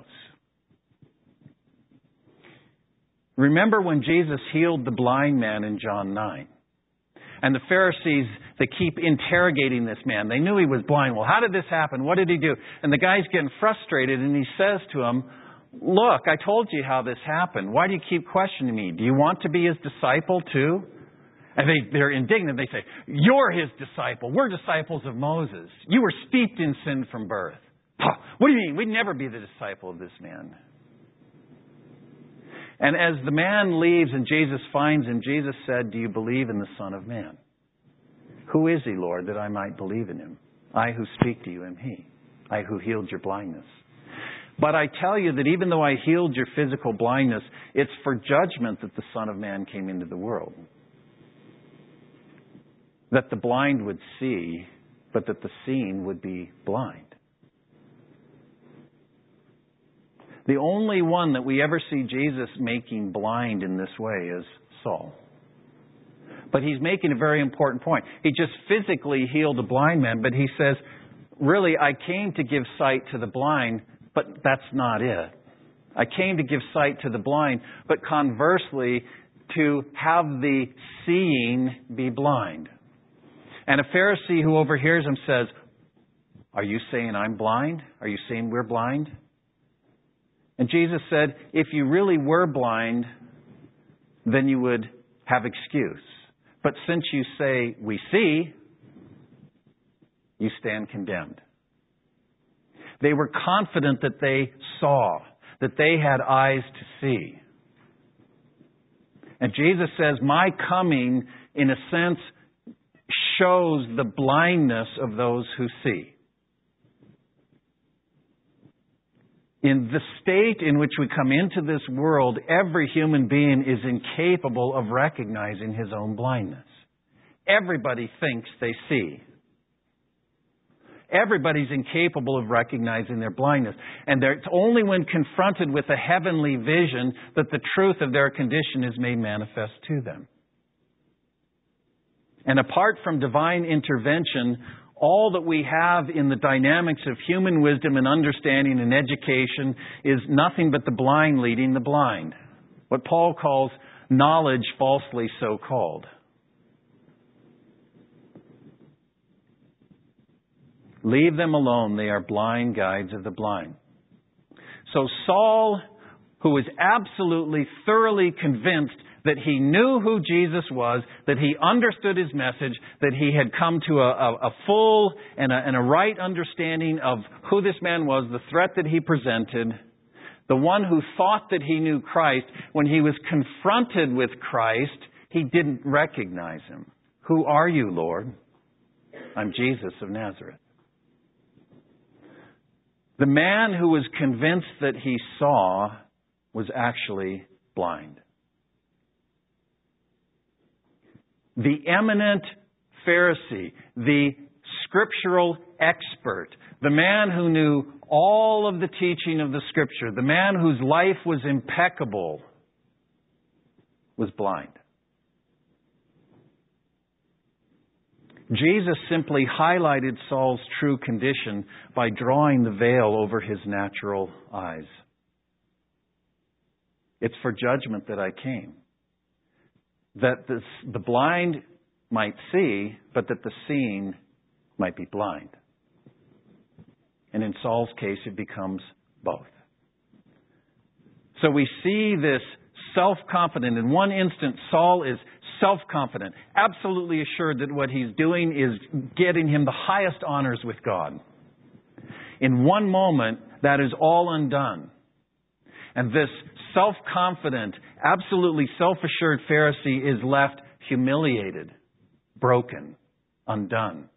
Remember when Jesus healed the blind man in John 9? And the Pharisees, they keep interrogating this man. They knew he was blind. Well, how did this happen? What did he do? And the guy's getting frustrated and he says to him, look, I told you how this happened. Why do you keep questioning me? Do you want to be his disciple too? And they're indignant. They say, you're his disciple. We're disciples of Moses. You were steeped in sin from birth. What do you mean? We'd never be the disciple of this man. And as the man leaves and Jesus finds him, Jesus said, do you believe in the Son of Man? Who is he, Lord, that I might believe in him? I who speak to you am he. I who healed your blindness. But I tell you that even though I healed your physical blindness, it's for judgment that the Son of Man came into the world. That the blind would see, but that the seeing would be blind. The only one that we ever see Jesus making blind in this way is Saul. But he's making a very important point. He just physically healed a blind man, but he says, really, I came to give sight to the blind, but that's not it. I came to give sight to the blind, but conversely, to have the seeing be blind. And a Pharisee who overhears him says, are you saying I'm blind? Are you saying we're blind? And Jesus said, if you really were blind, then you would have excuse. But since you say we see, you stand condemned. They were confident that they saw, that they had eyes to see. And Jesus says, my coming, in a sense, shows the blindness of those who see. In the state in which we come into this world, every human being is incapable of recognizing his own blindness. Everybody thinks they see. Everybody's incapable of recognizing their blindness. And it's only when confronted with a heavenly vision that the truth of their condition is made manifest to them. And apart from divine intervention, all that we have in the dynamics of human wisdom and understanding and education is nothing but the blind leading the blind. What Paul calls knowledge falsely so called. Leave them alone. They are blind guides of the blind. So Saul, who was absolutely, thoroughly convinced that he knew who Jesus was, that he understood his message, that he had come to a full and a right understanding of who this man was, the threat that he presented, the one who thought that he knew Christ, when he was confronted with Christ, he didn't recognize him. Who are you, Lord? I'm Jesus of Nazareth. The man who was convinced that he saw was actually blind. The eminent Pharisee, the scriptural expert, the man who knew all of the teaching of the Scripture, the man whose life was impeccable, was blind. Jesus simply highlighted Saul's true condition by drawing the veil over his natural eyes. It's for judgment that I came. That the blind might see, but that the seeing might be blind. And in Saul's case, it becomes both. So we see this self-confident. In one instant, Saul is self-confident, absolutely assured that what he's doing is getting him the highest honors with God. In one moment, that is all undone. And this self-confident, absolutely self-assured Pharisee is left humiliated, broken, undone.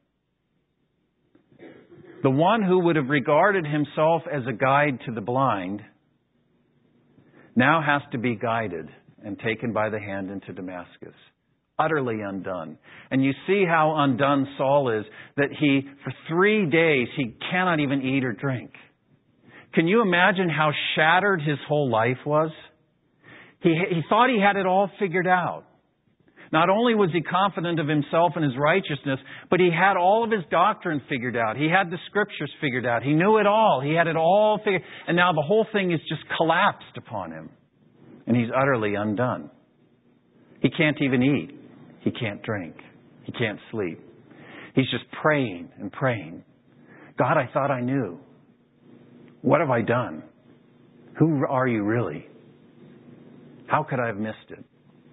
The one who would have regarded himself as a guide to the blind now has to be guided and taken by the hand into Damascus. Utterly undone. And you see how undone Saul is, that for 3 days, he cannot even eat or drink. Can you imagine how shattered his whole life was? He thought he had it all figured out. Not only was he confident of himself and his righteousness, but he had all of his doctrine figured out. He had the Scriptures figured out. He knew it all. He had it all figured. And now the whole thing is just collapsed upon him. And he's utterly undone. He can't even eat. He can't drink. He can't sleep. He's just praying and praying. God, I thought I knew. What have I done? Who are you really? How could I have missed it?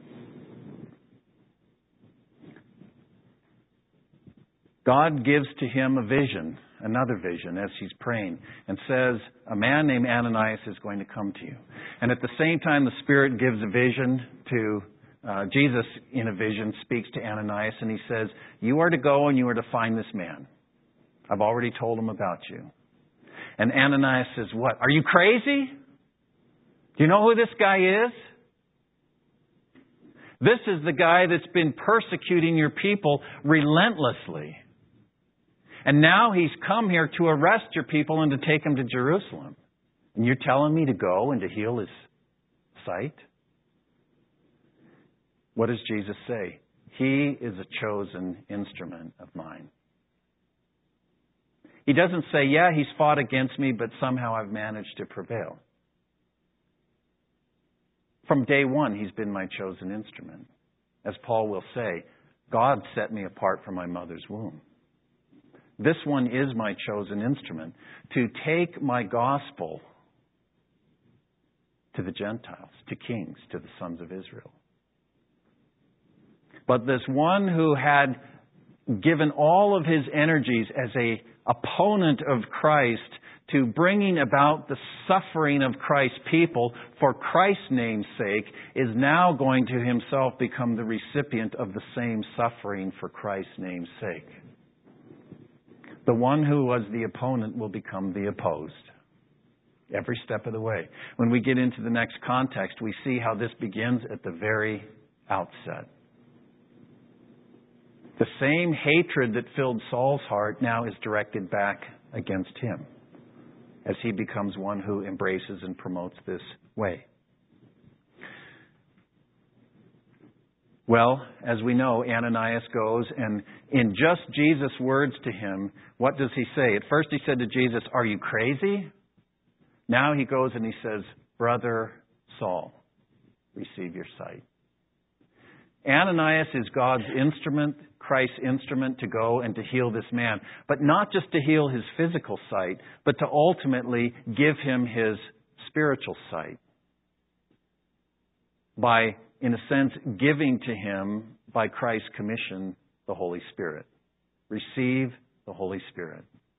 God gives to him a vision, another vision, as he's praying, and says, a man named Ananias is going to come to you. And at the same time, the Spirit gives a vision to Jesus in a vision, speaks to Ananias, and he says, you are to go and you are to find this man. I've already told him about you. And Ananias says, what? Are you crazy? Do you know who this guy is? This is the guy that's been persecuting your people relentlessly. And now he's come here to arrest your people and to take them to Jerusalem. And you're telling me to go and to heal his sight? What does Jesus say? He is a chosen instrument of mine. He doesn't say, yeah, he's fought against me, but somehow I've managed to prevail. From day one, he's been my chosen instrument. As Paul will say, God set me apart from my mother's womb. This one is my chosen instrument to take my gospel to the Gentiles, to kings, to the sons of Israel. But this one who had given all of his energies as an opponent of Christ to bringing about the suffering of Christ's people for Christ's name's sake is now going to himself become the recipient of the same suffering for Christ's name's sake. The one who was the opponent will become the opposed every step of the way. When we get into the next context, we see how this begins at the very outset. The same hatred that filled Saul's heart now is directed back against him as he becomes one who embraces and promotes this way. Well, as we know, Ananias goes, and in just Jesus' words to him, what does he say? At first he said to Jesus, "Are you crazy?" Now he goes and he says, "Brother Saul, receive your sight." Ananias is God's instrument, Christ's instrument to go and to heal this man. But not just to heal his physical sight, but to ultimately give him his spiritual sight. By, in a sense, giving to him, by Christ's commission, the Holy Spirit. Receive the Holy Spirit.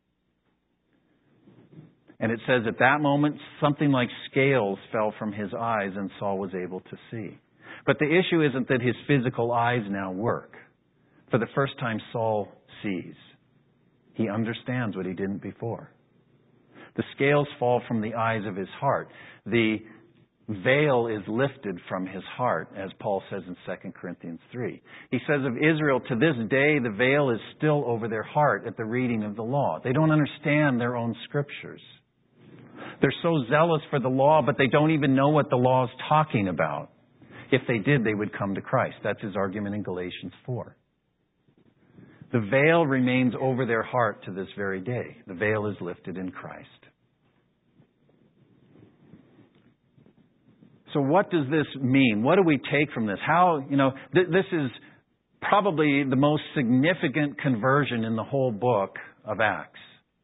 And it says at that moment, something like scales fell from his eyes and Saul was able to see. But the issue isn't that his physical eyes now work. For the first time, Saul sees. He understands what he didn't before. The scales fall from the eyes of his heart. The veil is lifted from his heart, as Paul says in 2 Corinthians 3. He says of Israel, to this day, the veil is still over their heart at the reading of the law. They don't understand their own scriptures. They're so zealous for the law, but they don't even know what the law is talking about. If they did, they would come to Christ. That's his argument in Galatians 4. The veil remains over their heart to this very day. The veil is lifted in Christ. So what does this mean? What do we take from this? How, this is probably the most significant conversion in the whole book of Acts.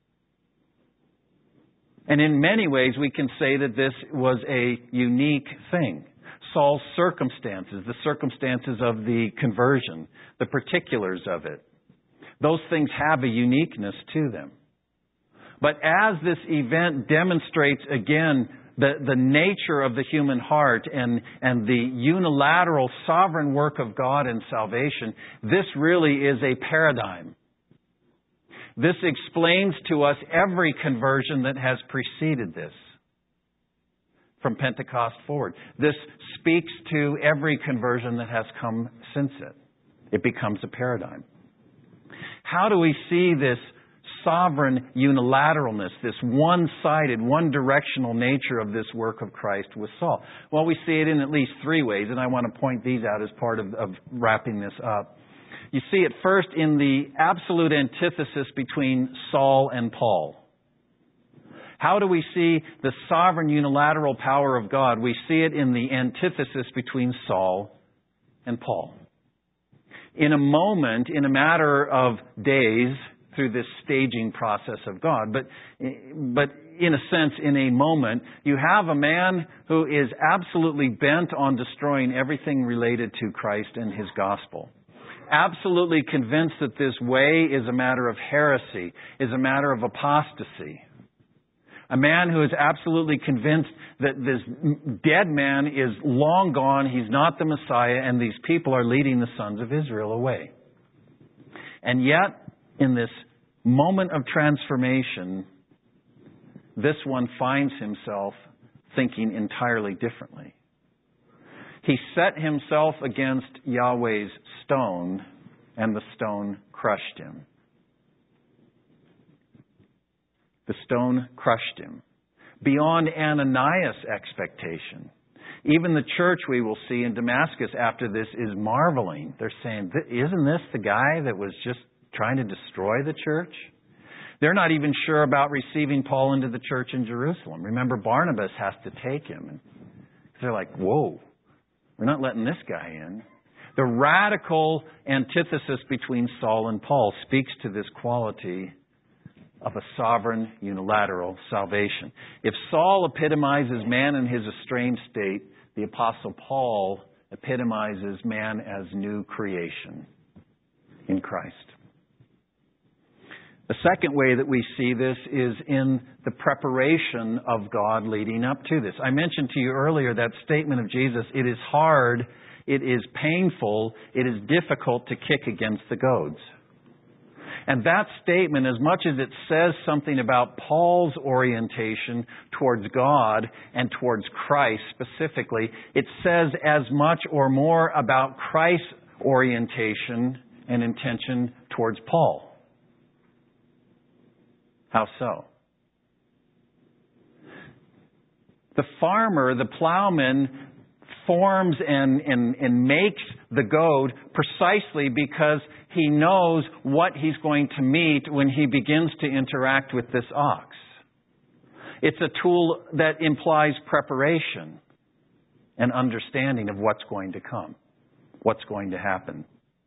And in many ways, we can say that this was a unique thing. Saul's circumstances, the circumstances of the conversion, the particulars of it, those things have a uniqueness to them. But as this event demonstrates again the nature of the human heart and the unilateral sovereign work of God in salvation, this really is a paradigm. This explains to us every conversion that has preceded this from Pentecost forward. This speaks to every conversion that has come since it. It becomes a paradigm. How do we see this sovereign unilateralness, this one-sided, one-directional nature of this work of Christ with Saul? Well, we see it in at least three ways, and I want to point these out as part of wrapping this up. You see it first in the absolute antithesis between Saul and Paul. How do we see the sovereign unilateral power of God? We see it in the antithesis between Saul and Paul. In a moment, in a matter of days, through this staging process of God, but in a sense, in a moment, you have a man who is absolutely bent on destroying everything related to Christ and His gospel. Absolutely convinced that this way is a matter of heresy, is a matter of apostasy. A man who is absolutely convinced that this dead man is long gone, he's not the Messiah, and these people are leading the sons of Israel away. And yet, in this moment of transformation, this one finds himself thinking entirely differently. He set himself against Yahweh's stone, and the stone crushed him. The stone crushed him. Beyond Ananias' expectation. Even the church, we will see in Damascus after this, is marveling. They're saying, isn't this the guy that was just trying to destroy the church? They're not even sure about receiving Paul into the church in Jerusalem. Remember, Barnabas has to take him. And they're like, whoa, we're not letting this guy in. The radical antithesis between Saul and Paul speaks to this quality of a sovereign, unilateral salvation. If Saul epitomizes man in his estranged state, the Apostle Paul epitomizes man as new creation in Christ. The second way that we see this is in the preparation of God leading up to this. I mentioned to you earlier that statement of Jesus, it is hard, it is painful, it is difficult to kick against the goads. And that statement, as much as it says something about Paul's orientation towards God and towards Christ specifically, it says as much or more about Christ's orientation and intention towards Paul. How so? The farmer, the plowman, forms and makes the goad precisely because he knows what he's going to meet when he begins to interact with this ox. It's a tool that implies preparation and understanding of what's going to come, what's going to happen.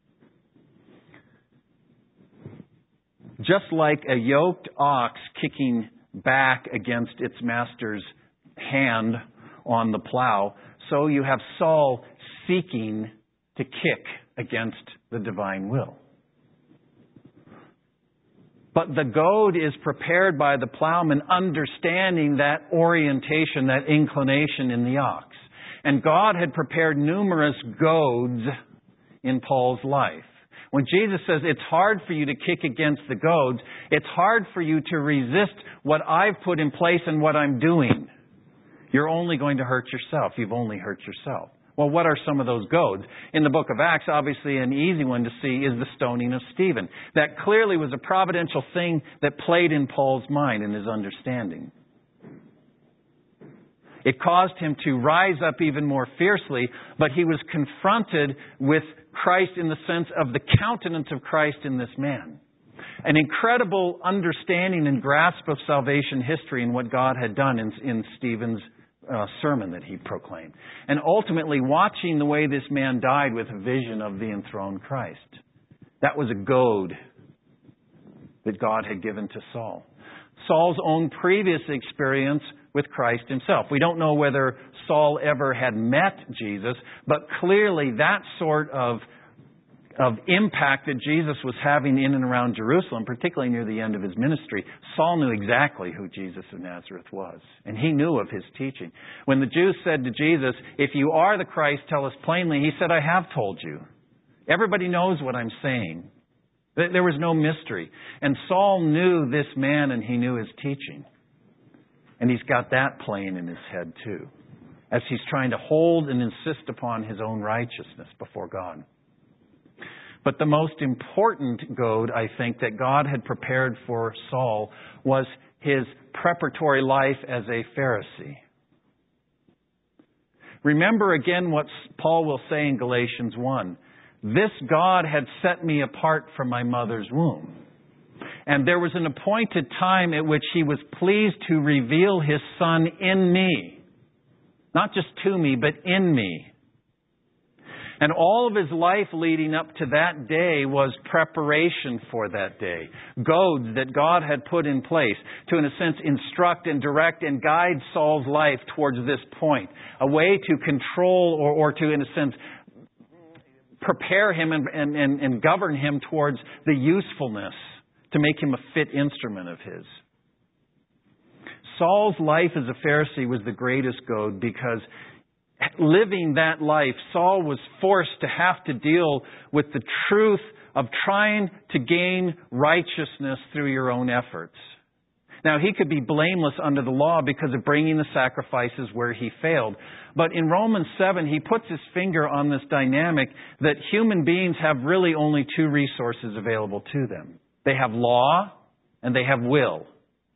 Just like a yoked ox kicking back against its master's hand on the plow, so you have Saul seeking to kick against the divine will. But the goad is prepared by the plowman, understanding that orientation, that inclination in the ox. And God had prepared numerous goads in Paul's life. When Jesus says it's hard for you to kick against the goads, it's hard for you to resist what I've put in place and what I'm doing. You're only going to hurt yourself. You've only hurt yourself. Well, what are some of those goads? In the book of Acts, obviously an easy one to see is the stoning of Stephen. That clearly was a providential thing that played in Paul's mind and his understanding. It caused him to rise up even more fiercely, but he was confronted with Christ in the sense of the countenance of Christ in this man. An incredible understanding and grasp of salvation history and what God had done in Stephen's sermon that he proclaimed. And ultimately watching the way this man died with a vision of the enthroned Christ. That was a goad that God had given to Saul. Saul's own previous experience with Christ himself. We don't know whether Saul ever had met Jesus, but clearly that sort of impact that Jesus was having in and around Jerusalem, particularly near the end of his ministry, Saul knew exactly who Jesus of Nazareth was. And he knew of his teaching. When the Jews said to Jesus, if you are the Christ, tell us plainly, he said, I have told you. Everybody knows what I'm saying. There was no mystery. And Saul knew this man and he knew his teaching. And he's got that playing in his head too, as he's trying to hold and insist upon his own righteousness before God. But the most important goad, I think, that God had prepared for Saul was his preparatory life as a Pharisee. Remember again what Paul will say in Galatians 1. This God had set me apart from my mother's womb. And there was an appointed time at which he was pleased to reveal his Son in me. Not just to me, but in me. And all of his life leading up to that day was preparation for that day. Goads that God had put in place to, in a sense, instruct and direct and guide Saul's life towards this point. A way to control or to, in a sense, prepare him and govern him towards the usefulness, to make him a fit instrument of his. Saul's life as a Pharisee was the greatest goad because living that life, Saul was forced to have to deal with the truth of trying to gain righteousness through your own efforts. Now, he could be blameless under the law because of bringing the sacrifices where he failed. But in Romans 7, he puts his finger on this dynamic that human beings have really only two resources available to them. They have law and they have will.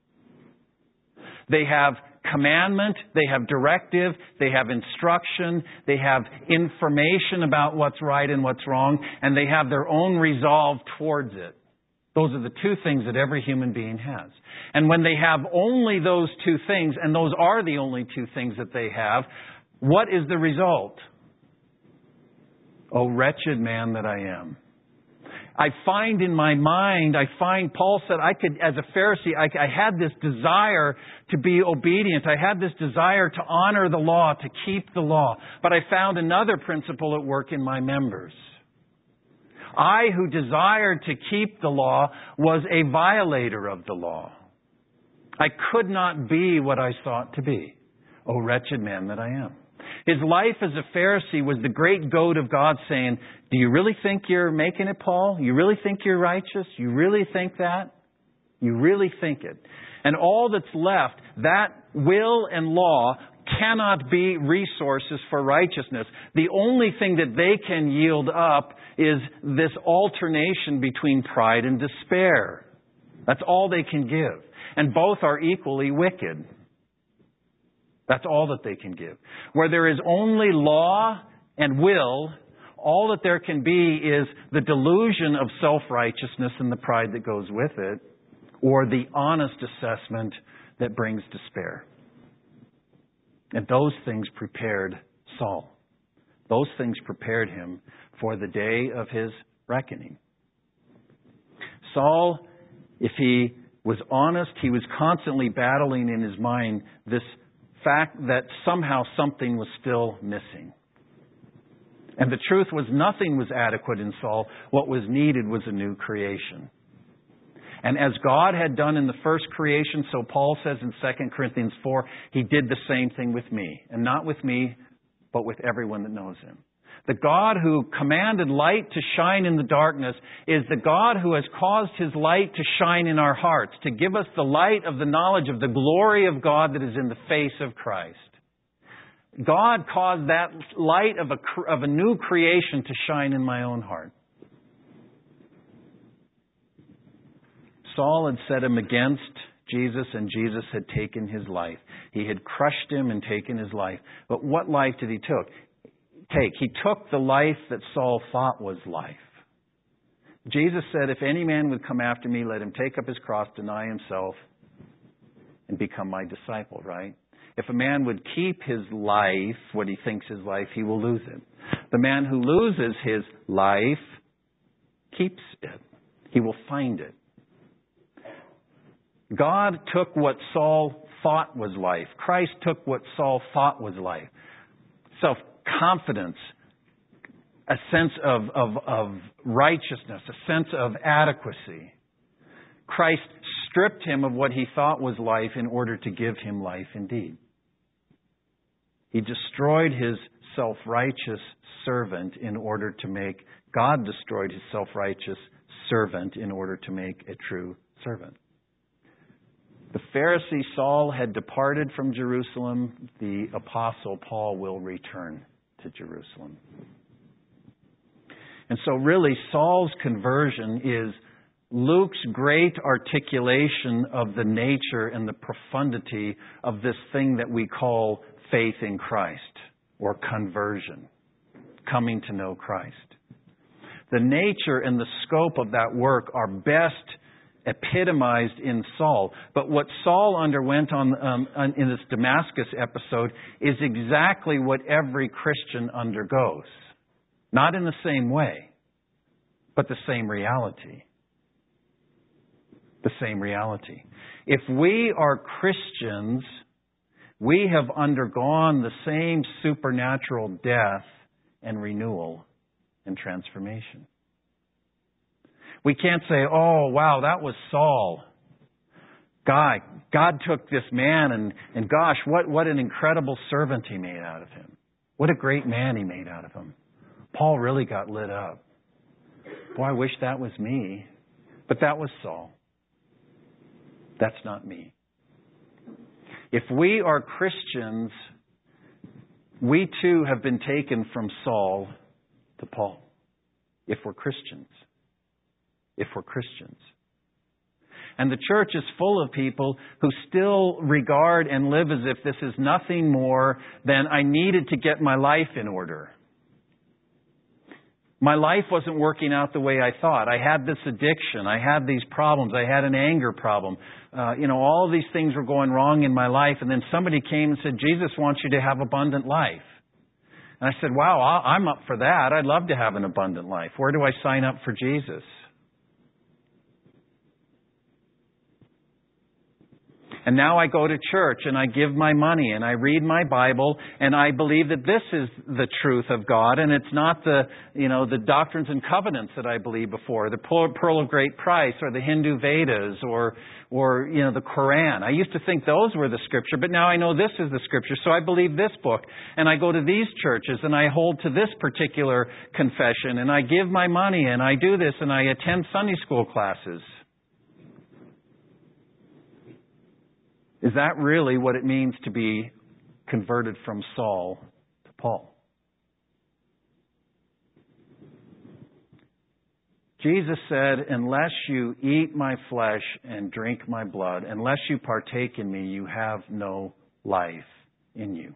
They have commandment, they have directive, they have instruction, they have information about what's right and what's wrong, and they have their own resolve towards it. Those are the two things that every human being has. And when they have only those two things, and those are the only two things that they have, what is the result? Oh, wretched man that I am. I find in my mind, Paul said, I could, as a Pharisee, I had this desire to be obedient. I had this desire to honor the law, to keep the law. But I found another principle at work in my members. I, who desired to keep the law, was a violator of the law. I could not be what I sought to be. O wretched man that I am. His life as a Pharisee was the great goad of God saying, do you really think you're making it, Paul? You really think you're righteous? You really think that? You really think it? And all that's left, that will and law cannot be resources for righteousness. The only thing that they can yield up is this alternation between pride and despair. That's all they can give. And both are equally wicked. That's all that they can give. Where there is only law and will, all that there can be is the delusion of self-righteousness and the pride that goes with it, or the honest assessment that brings despair. And those things prepared Saul. Those things prepared him for the day of his reckoning. Saul, if he was honest, he was constantly battling in his mind this fact that somehow something was still missing. And the truth was nothing was adequate in Saul. What was needed was a new creation. And as God had done in the first creation, so Paul says in 2 Corinthians 4, He did the same thing with me. And not with me, but with everyone that knows Him. The God who commanded light to shine in the darkness is the God who has caused His light to shine in our hearts, to give us the light of the knowledge of the glory of God that is in the face of Christ. God caused that light of a new creation to shine in my own heart. Saul had set him against Jesus, and Jesus had taken his life. He had crushed him and taken his life. But what life did he take? He took the life that Saul thought was life. Jesus said, if any man would come after me, let him take up his cross, deny himself, and become my disciple, right? If a man would keep his life, what he thinks is life, he will lose it. The man who loses his life keeps it. He will find it. God took what Saul thought was life. Christ took what Saul thought was life. Self-confidence, a sense of righteousness, a sense of adequacy. Christ stripped him of what he thought was life in order to give him life indeed. He destroyed his self-righteous servant in order to make, God destroyed his self-righteous servant in order to make a true servant. The Pharisee Saul had departed from Jerusalem. The Apostle Paul will return to Jerusalem. And so really Saul's conversion is Luke's great articulation of the nature and the profundity of this thing that we call faith in Christ, or conversion, coming to know Christ. The nature and the scope of that work are best epitomized in Saul. But what Saul underwent in this Damascus episode is exactly what every Christian undergoes. Not in the same way, but the same reality. The same reality. If we are Christians, we have undergone the same supernatural death and renewal and transformation. We can't say, oh, wow, that was Saul. God took this man and gosh, what an incredible servant He made out of him. What a great man He made out of him. Paul really got lit up. Boy, I wish that was me. But that was Saul. That's not me. If we are Christians, we too have been taken from Saul to Paul. If we're Christians. If we're Christians. And the church is full of people who still regard and live as if this is nothing more than I needed to get my life in order. My life wasn't working out the way I thought. I had this addiction. I had these problems. I had an anger problem. All of these things were going wrong in my life. And then somebody came and said, Jesus wants you to have abundant life. And I said, wow, I'm up for that. I'd love to have an abundant life. Where do I sign up for Jesus? And now I go to church and I give my money and I read my Bible and I believe that this is the truth of God, and it's not the doctrines and covenants that I believed before, the Pearl of Great Price or the Hindu Vedas or the Quran. I used to think those were the Scripture, but now I know this is the Scripture, so I believe this book. And I go to these churches and I hold to this particular confession and I give my money and I do this and I attend Sunday school classes. Is that really what it means to be converted from Saul to Paul? Jesus said, unless you eat my flesh and drink my blood, unless you partake in me, you have no life in you.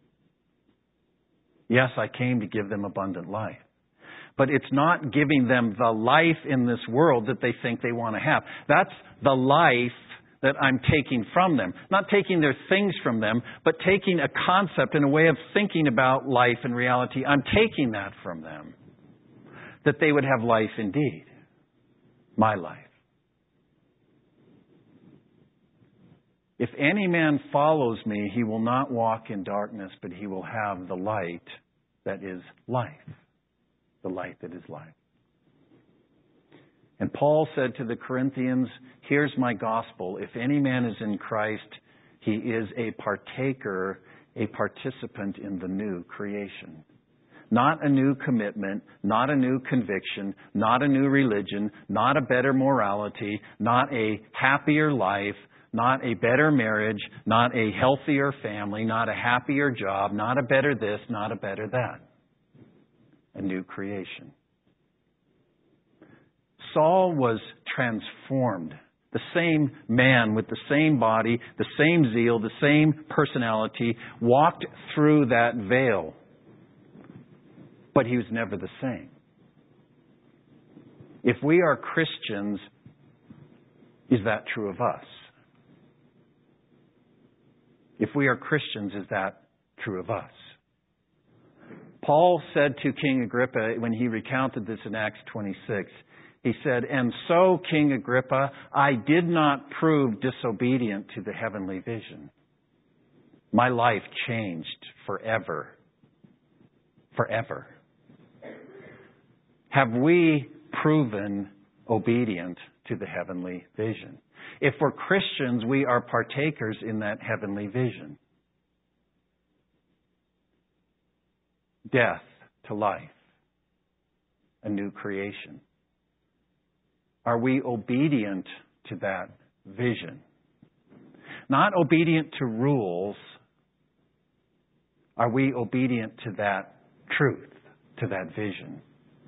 Yes, I came to give them abundant life. But it's not giving them the life in this world that they think they want to have. That's the life that I'm taking from them. Not taking their things from them, but taking a concept and a way of thinking about life and reality. I'm taking that from them. That they would have life indeed. My life. If any man follows me, he will not walk in darkness, but he will have the light that is life. The light that is life. And Paul said to the Corinthians, here's my gospel. If any man is in Christ, he is a partaker, a participant in the new creation. Not a new commitment, not a new conviction, not a new religion, not a better morality, not a happier life, not a better marriage, not a healthier family, not a happier job, not a better this, not a better that. A new creation. Saul was transformed. The same man with the same body, the same zeal, the same personality, walked through that veil. But he was never the same. If we are Christians, is that true of us? If we are Christians, is that true of us? Paul said to King Agrippa when he recounted this in Acts 26, he said, and so, King Agrippa, I did not prove disobedient to the heavenly vision. My life changed forever. Forever. Have we proven obedient to the heavenly vision? If we're Christians, we are partakers in that heavenly vision. Death to life. A new creation. Are we obedient to that vision? Not obedient to rules. Are we obedient to that truth, to that vision?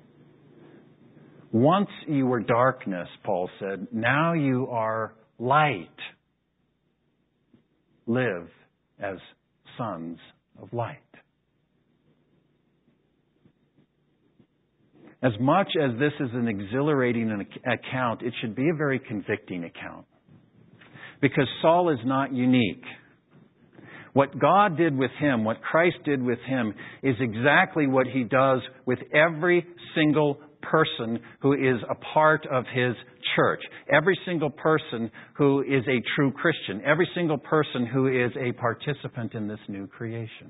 Once you were darkness, Paul said, now you are light. Live as sons of light. As much as this is an exhilarating account, it should be a very convicting account. Because Saul is not unique. What God did with him, what Christ did with him, is exactly what He does with every single person who is a part of His church. Every single person who is a true Christian. Every single person who is a participant in this new creation.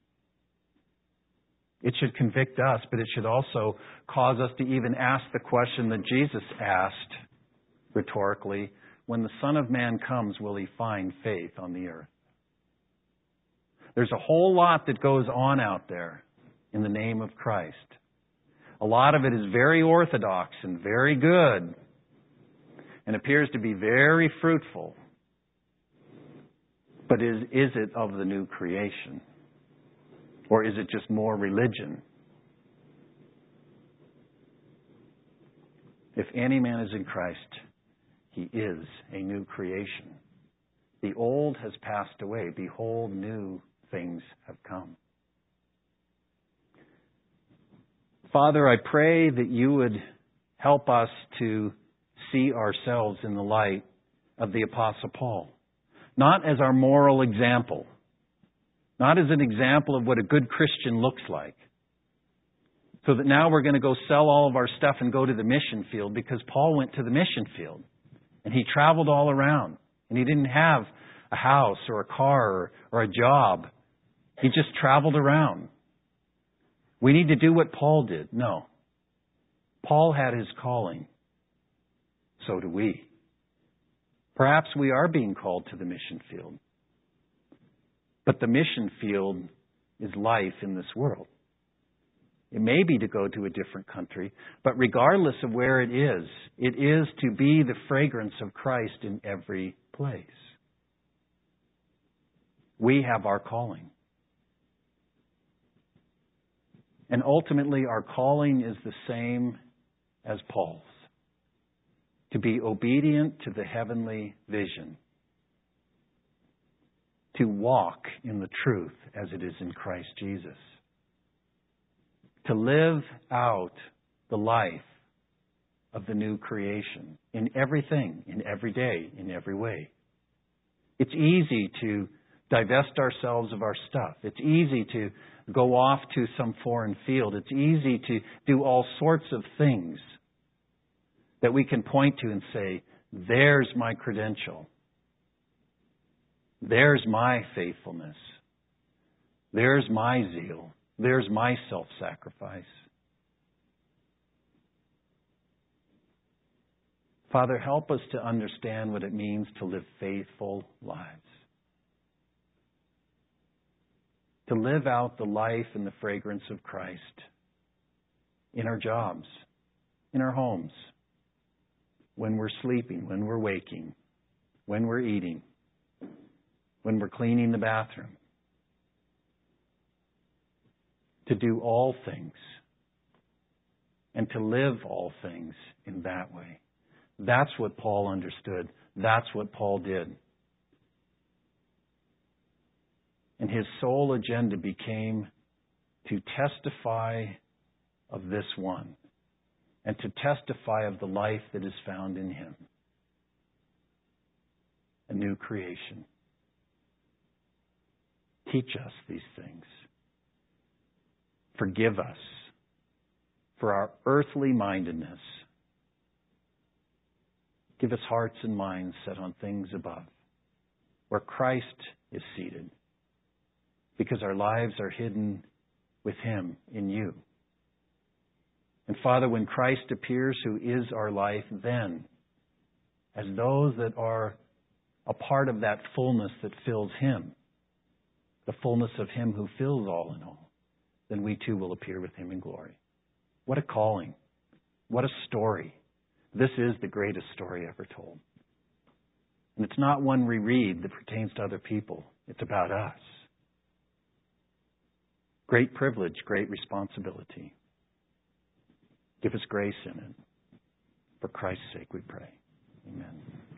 It should convict us, but it should also cause us to even ask the question that Jesus asked rhetorically, when the Son of Man comes, will He find faith on the earth? There's a whole lot that goes on out there in the name of Christ. A lot of it is very orthodox and very good and appears to be very fruitful. But is it of the new creation? Or is it just more religion? If any man is in Christ, he is a new creation. The old has passed away. Behold, new things have come. Father, I pray that you would help us to see ourselves in the light of the Apostle Paul. Not as our moral example. Not as an example of what a good Christian looks like. So that now we're going to go sell all of our stuff and go to the mission field, because Paul went to the mission field. And he traveled all around. And he didn't have a house or a car or a job. He just traveled around. We need to do what Paul did. No. Paul had his calling. So do we. Perhaps we are being called to the mission field. But the mission field is life in this world. It may be to go to a different country, but regardless of where it is to be the fragrance of Christ in every place. We have our calling. And ultimately, our calling is the same as Paul's. To be obedient to the heavenly vision. To walk in the truth as it is in Christ Jesus. To live out the life of the new creation in everything, in every day, in every way. It's easy to divest ourselves of our stuff. It's easy to go off to some foreign field. It's easy to do all sorts of things that we can point to and say, there's my credential. There's my faithfulness. There's my zeal. There's my self-sacrifice. Father, help us to understand what it means to live faithful lives. To live out the life and the fragrance of Christ in our jobs, in our homes, when we're sleeping, when we're waking, when we're eating, when we're cleaning the bathroom. To do all things and to live all things in that way. That's what Paul understood. That's what Paul did. And his sole agenda became to testify of this one and to testify of the life that is found in him. A new creation. Teach us these things. Forgive us for our earthly mindedness. Give us hearts and minds set on things above, where Christ is seated, because our lives are hidden with Him in you. And Father, when Christ appears, who is our life, then, as those that are a part of that fullness that fills Him, the fullness of Him who fills all in all, then we too will appear with Him in glory. What a calling. What a story. This is the greatest story ever told. And it's not one we read that pertains to other people. It's about us. Great privilege, great responsibility. Give us grace in it. For Christ's sake we pray. Amen.